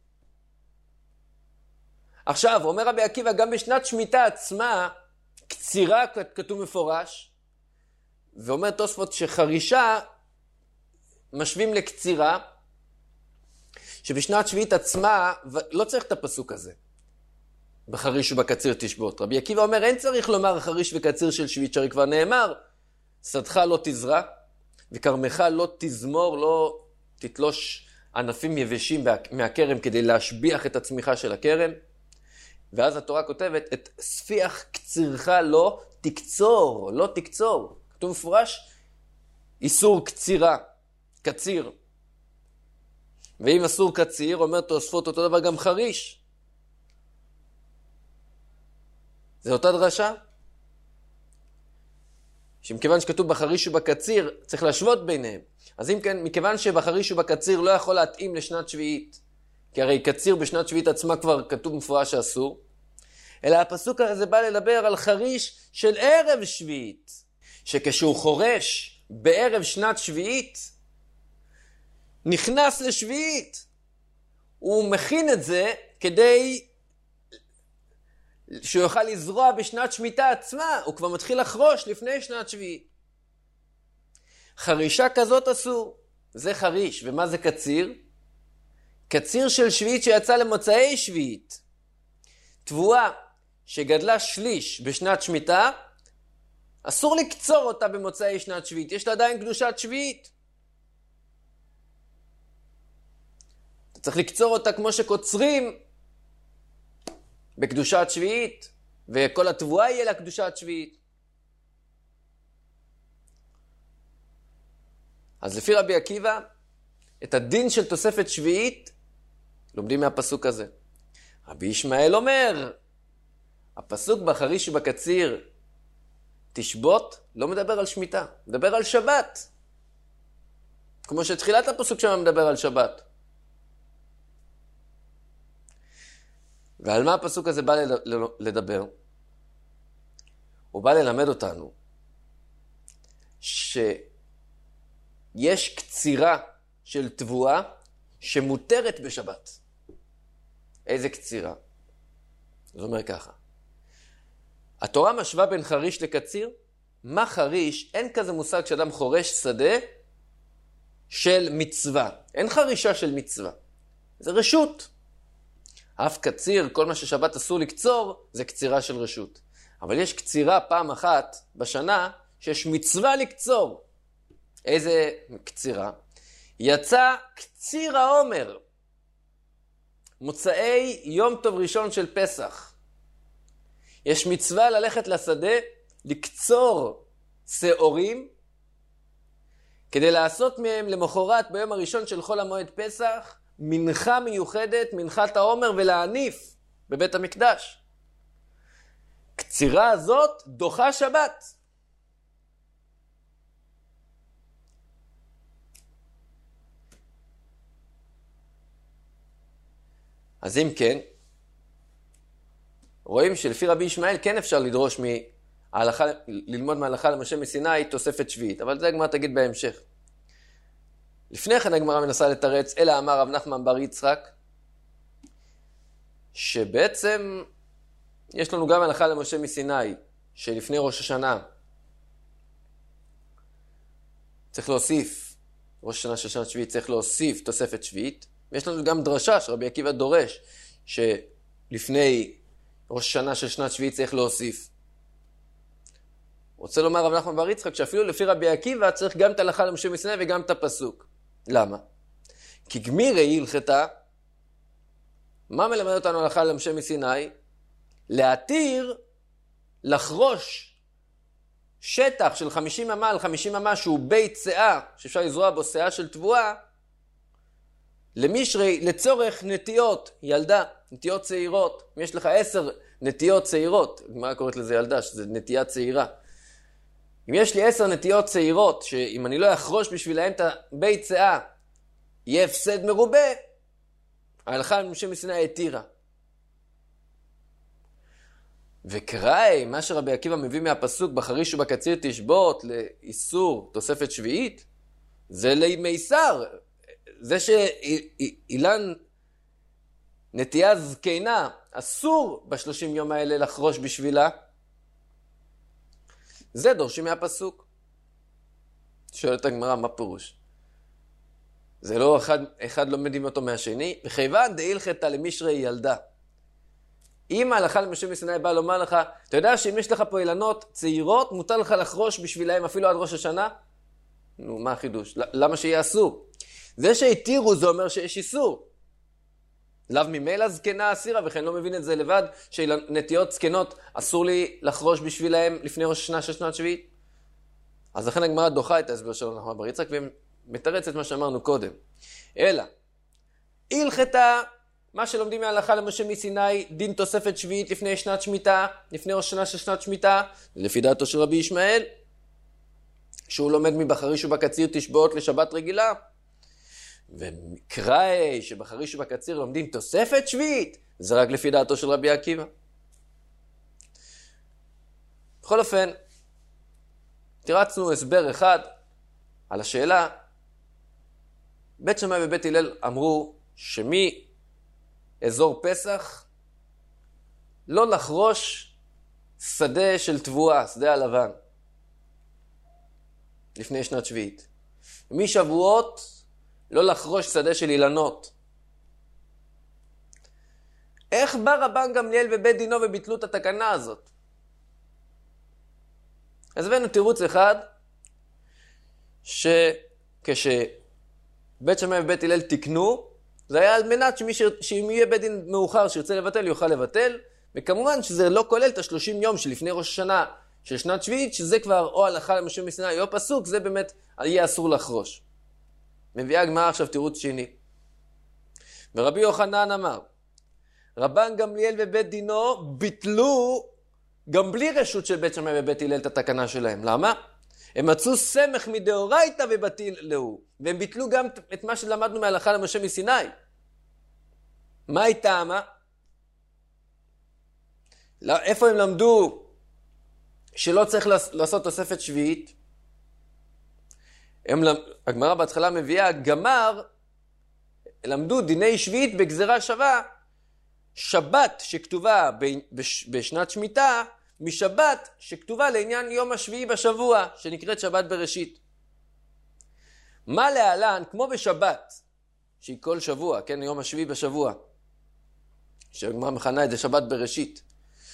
עכשיו, אומר רבי עקיבא, גם בשנת שמיטה עצמה, קצירה כתוב מפורש, ואומר תוספות שחרישה משווים לקצירה, שבשנת שביעית עצמה, לא צריך את הפסוק הזה, בחריש ובקציר תשבות. רבי עקיבא אומר, אין צריך לומר חריש וקציר של שביעית, שהרי כבר נאמר, שדך לא תזרע, וכרמך לא תזמור, לא תתלוש ענפים יבשים מהכרם, כדי להשביח את הצמיחה של הכרם. ואז התורה כותבת, את ספיח קצירך לא תקצור, לא תקצור. כתוב מפורש, איסור קצירה, קציר. ואם אסור קציר, אומר תוספות אותו דבר גם חריש. זה אותה דרשה. שמכיוון שכתוב בחריש ובקציר, צריך להשוות ביניהם. אז אם כן, מכיוון שבחריש ובקציר לא יכול להתאים לשנת שביעית, כי הרי קציר בשנת שביעית עצמה כבר כתוב מפורש שאסור, אלא הפסוק הזה בא לדבר על חריש של ערב שביעית, שכשהוא חורש בערב שנת שביעית, נכנס לשביעית, הוא מכין את זה כדי שהוא יוכל לזרוע בשנת שמיטה עצמה, הוא כבר מתחיל לחרוש לפני שנת שביעית. חרישה כזאת אסור, זה חריש. ומה זה קציר? קציר של שביעית שיצא למוצאי שביעית. תבואה שגדלה שליש בשנת שמיטה, אסור לקצור אותה במוצאי שנת שביעית, יש לה עדיין קדושת שביעית. אתה צריך לקצור אותה כמו שקוצרים בקדושת שביעית, וכל התבואה יהיה לה קדושת שביעית. אז לפי רבי עקיבא, את הדין של תוספת שביעית, לומדים מהפסוק הזה. רבי ישמעאל אומר, הפסוק בחריש ובקציר, תשבות, לא מדבר על שמיטה, מדבר על שבת. כמו שתחילת הפסוק שם מדבר על שבת. ועל מה הפסוק הזה בא לדבר? הוא בא ללמד אותנו שיש קצירה של תבואה שמותרת בשבת. איזה קצירה? זאת אומרת ככה. התורה משווה בין חריש לקציר. מה חריש? אין כזה מושג שאדם חורש שדה של מצווה. אין חרישה של מצווה. זה רשות. אף קציר, כל מה ששבת אסור לקצור, זה קצירה של רשות. אבל יש קצירה פעם אחת בשנה שיש מצווה לקצור. איזה קצירה? יצא קציר העומר. מוצאי יום טוב ראשון של פסח. יש מצווה ללכת לשדה, לקצור שעורים, כדי לעשות מהם למחרת ביום הראשון של חול המועד פסח, מנחה מיוחדת, מנחת העומר, ולהניף בבית המקדש. קצירה הזאת דוחה שבת. אז אם כן, רואים שלפי רבי ישמעאל כן אפשר לדרוש מההלכה, ללמוד מההלכה למשה מסיני תוספת שביעית, אבל זה הגמרא תגיד בהמשך. לפני כן הגמרא מנסה לתרץ, אלא אמר רב נחמן בר יצחק, שבעצם יש לנו גם הלכה למשה מסיני, שלפני ראש השנה צריך להוסיף, ראש השנה של שנת שביעית צריך להוסיף תוספת שביעית, ויש לנו גם דרשה שרבי עקיבא דורש, שלפני ראש השנה של שנת שביעית צריך להוסיף. רוצה לומר רב נחמן בר יצחק, שאפילו לפי רבי עקיבא צריך גם את ההלכה למשה מסיני וגם את הפסוק. למה? כי גמירי הלכתה, מה מלמד אותנו הלכה למשה מסיני? להתיר לחרוש שטח של חמישים אמה על חמישים אמה שהוא בית שאה, שאפשר לזרוע בו שאה של תבואה, למישרי לצורך נטיות ילדה, נטיות צעירות. אם יש לך עשר נטיות צעירות, מה קוראת לזה ילדה? שזה נטייה צעירה. אם יש לי עשר נטיות צעירות, שאם אני לא אחרוש בשבילהם את הבית שאה, יהיה הפסד מרובה, ההלכה למשה מסיני התירה. וקראי, מה שרבי עקיבא מביא מהפסוק, בחריש ובקציר תשבות, לאיסור תוספת שביעית, זה לימיסר. זה שאילן נטייה זקנה, אסור בשלושים יום האלה לחרוש בשבילה, זה דורשים מהפסוק. שואלת הגמרא, מה פירוש? זה לא אחד, אחד לומדים אותו מהשני, וכיוון דהילכתא למישרי ילדה. אם ההלכה למשה מסיני בא לומר לך, אתה יודע שאם יש לך פה אילנות צעירות, מותר לך לחרוש בשבילהם אפילו עד ראש השנה? נו, מה החידוש? למה שיהיה אסור? זה שהתירו זה אומר שיש איסור. לאו ממילא זקנה אסירה, וכן לא מבין את זה לבד, שנטיות זקנות אסור לי לחרוש בשבילהם לפני ראש השנה של שנת שביעית. אז לכן הגמרא דוחה את ההסבר שלו נחמן בר יצחק, ומתרץ את מה שאמרנו קודם. אלא, הלכתה, מה שלומדים מההלכה למשה מסיני, דין תוספת שביעית לפני שנת שמיטה, לפני ראש השנה של שנת שמיטה, לפי דעתו של רבי ישמעאל, שהוא לומד מבחריש ובקציר תשבעות לשבת רגילה, ומקראי שבחריש ובקציר לומדים תוספת שביעית, זה רק לפי דעתו של רבי עקיבא. בכל אופן, תרצנו הסבר אחד על השאלה, בית שמאי ובית הלל אמרו שמי אזור פסח לא לחרוש שדה של תבואה, שדה הלבן, לפני שנת שביעית. משבועות לא לחרוש שדה של אילנות. איך בא רבן גמליאל ובית דינו וביטלו את התקנה הזאת? אז הבאנו תירוץ אחד, שכשבית שמאי ובית הלל תקנו, זה היה על מנת שמי ש... שאם יהיה בית דין מאוחר שירצה לבטל, יוכל לבטל, וכמובן שזה לא כולל את השלושים יום שלפני ראש השנה של שנת שביעית, שזה כבר או הלכה למשה מסיני או פסוק, זה באמת יהיה אסור לחרוש. מביאה הגמרא עכשיו תירוץ שני. ורבי יוחנן אמר, רבן גמליאל ובית דינו ביטלו גם בלי רשות של בית שמאי ובית הלל את התקנה שלהם. למה? הם מצאו סמך מדאורייתא ובטיל להו. והם ביטלו גם את מה שלמדנו מההלכה למשה מסיני. מה היא טעמה? איפה הם למדו שלא צריך לעשות תוספת שביעית? הם, הגמרא בהתחלה מביאה, גמר, למדו דיני שביעית בגזרה שווה, שבת שכתובה בשנת שמיטה, משבת שכתובה לעניין יום השביעי בשבוע, שנקראת שבת בראשית. מה להלן, כמו בשבת, שהיא כל שבוע, כן, יום השביעי בשבוע, שהגמרא מכנה את זה שבת בראשית.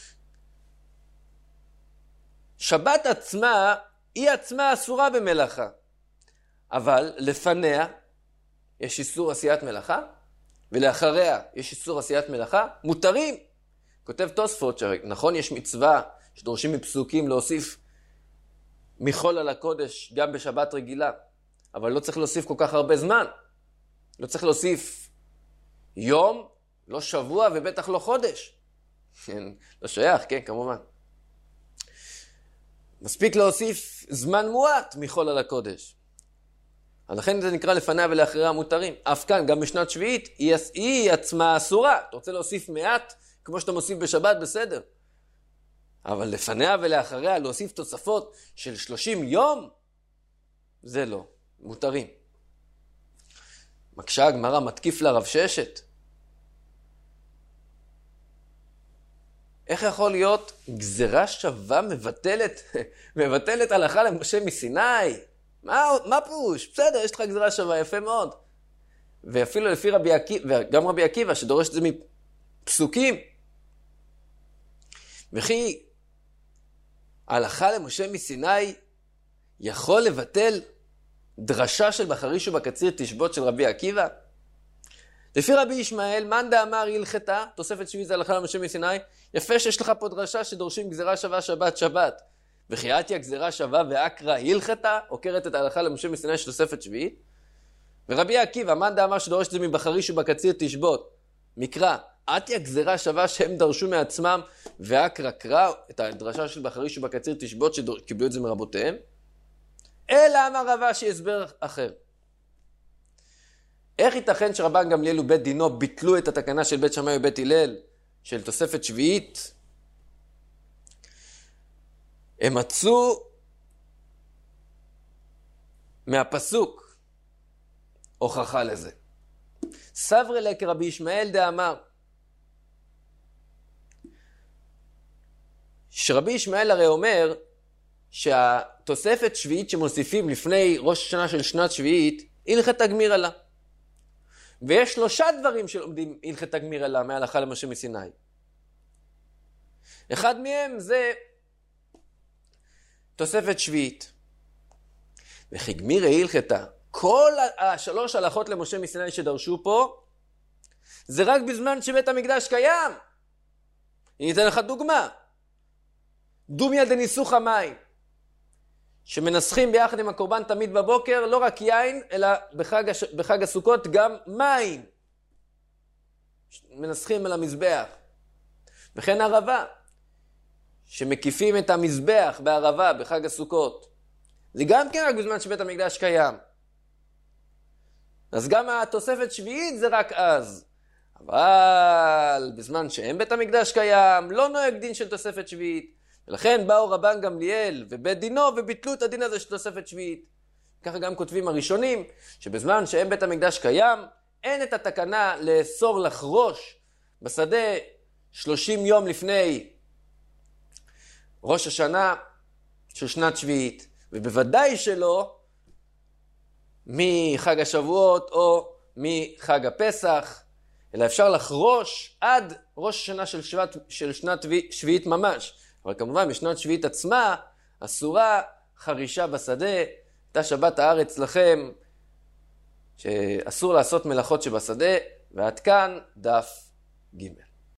שבת עצמה, היא עצמה אסורה במלאכה, אבל לפניה יש איסור עשיית מלאכה, ולאחריה יש איסור עשיית מלאכה, מותרים. כותב תוספות שנכון יש מצווה שדורשים מפסוקים להוסיף מחול על הקודש גם בשבת רגילה, אבל לא צריך להוסיף כל כך הרבה זמן. לא צריך להוסיף יום, לא שבוע ובטח לא חודש. לא שייך, כן, כמובן. מספיק להוסיף זמן מועט מחול על הקודש. לכן זה נקרא לפניה ולאחריה מותרים. אף כאן, גם בשנת שביעית, היא, היא עצמה אסורה. אתה רוצה להוסיף מעט, כמו שאתה מוסיף בשבת, בסדר. אבל לפניה ולאחריה להוסיף תוספות של שלושים יום, זה לא. מותרים. מקשה הגמרא, מתקיף לרב ששת. איך יכול להיות גזרה שווה מבטלת, מבטלת הלכה למשה מסיני? מה, מה פירוש? בסדר, יש לך גזרה שווה, יפה מאוד. ואפילו לפי רבי עקיבא, וגם רבי עקיבא, שדורש את זה מפסוקים. וכי ההלכה למשה מסיני יכול לבטל דרשה של בחריש ובקציר תשבות של רבי עקיבא? לפי רבי ישמעאל, מאן דאמר הלכתה, תוספת שביעית זה הלכה למשה מסיני, יפה שיש לך פה דרשה שדורשים גזרה שווה שבת שבת. וכי עתיה גזרה שווה ואקרא הלכתה, עוקרת את ההלכה למשה מסיני של תוספת שביעית. ורבי עקיבא, מאן דאמר שדורש את זה מבחריש ובקציר תשבות, מקרא, עתיה גזרה שווה שהם דרשו מעצמם, ואקרא קרא את הדרשה של בחריש ובקציר תשבות שקיבלו את זה מרבותיהם. אלא אמר רבא שהסבר אחר. איך ייתכן שרבן גמליאל ובית דינו ביטלו את התקנה של בית שמאי ובית הלל של תוספת שביעית? הם מצאו מהפסוק הוכחה לזה. סברי ליה כרבי ישמעאל דאמר, שרבי ישמעאל הרי אומר שהתוספת שביעית שמוסיפים לפני ראש השנה של שנת שביעית, הלכת תגמיר לה. ויש שלושה דברים שלומדים הלכת תגמיר לה מההלכה למשה מסיני. אחד מהם זה תוספת שביעית. וכי גמירי הלכתה, כל השלוש הלכות למשה מסיני שדרשו פה, זה רק בזמן שבית המקדש קיים. אני אתן לך דוגמה. דומיה דניסוך המים. שמנסחים ביחד עם הקורבן תמיד בבוקר, לא רק יין, אלא בחג, הש... בחג הסוכות גם מים. מנסחים על המזבח. וכן ערבה, שמקיפים את המזבח בערבה בחג הסוכות. זה גם כן רק בזמן שבית המקדש קיים. אז גם התוספת שביעית זה רק אז. אבל בזמן שאין בית המקדש קיים, לא נוהג דין של תוספת שביעית. ולכן באו רבן גמליאל ובית דינו וביטלו את הדין הזה של תוספת שביעית. ככה גם כותבים הראשונים, שבזמן שאין בית המקדש קיים, אין את התקנה לאסור לחרוש בשדה שלושים יום לפני ראש השנה של שנת שביעית. ובוודאי שלא מחג השבועות או מחג הפסח, אלא אפשר לחרוש עד ראש השנה של, שבת, של שנת שביעית ממש. אבל כמובן, בשנת שביעית עצמה, אסורה חרישה בשדה, הייתה שבת הארץ לכם, שאסור לעשות מלאכות שבשדה, ועד כאן דף ג'.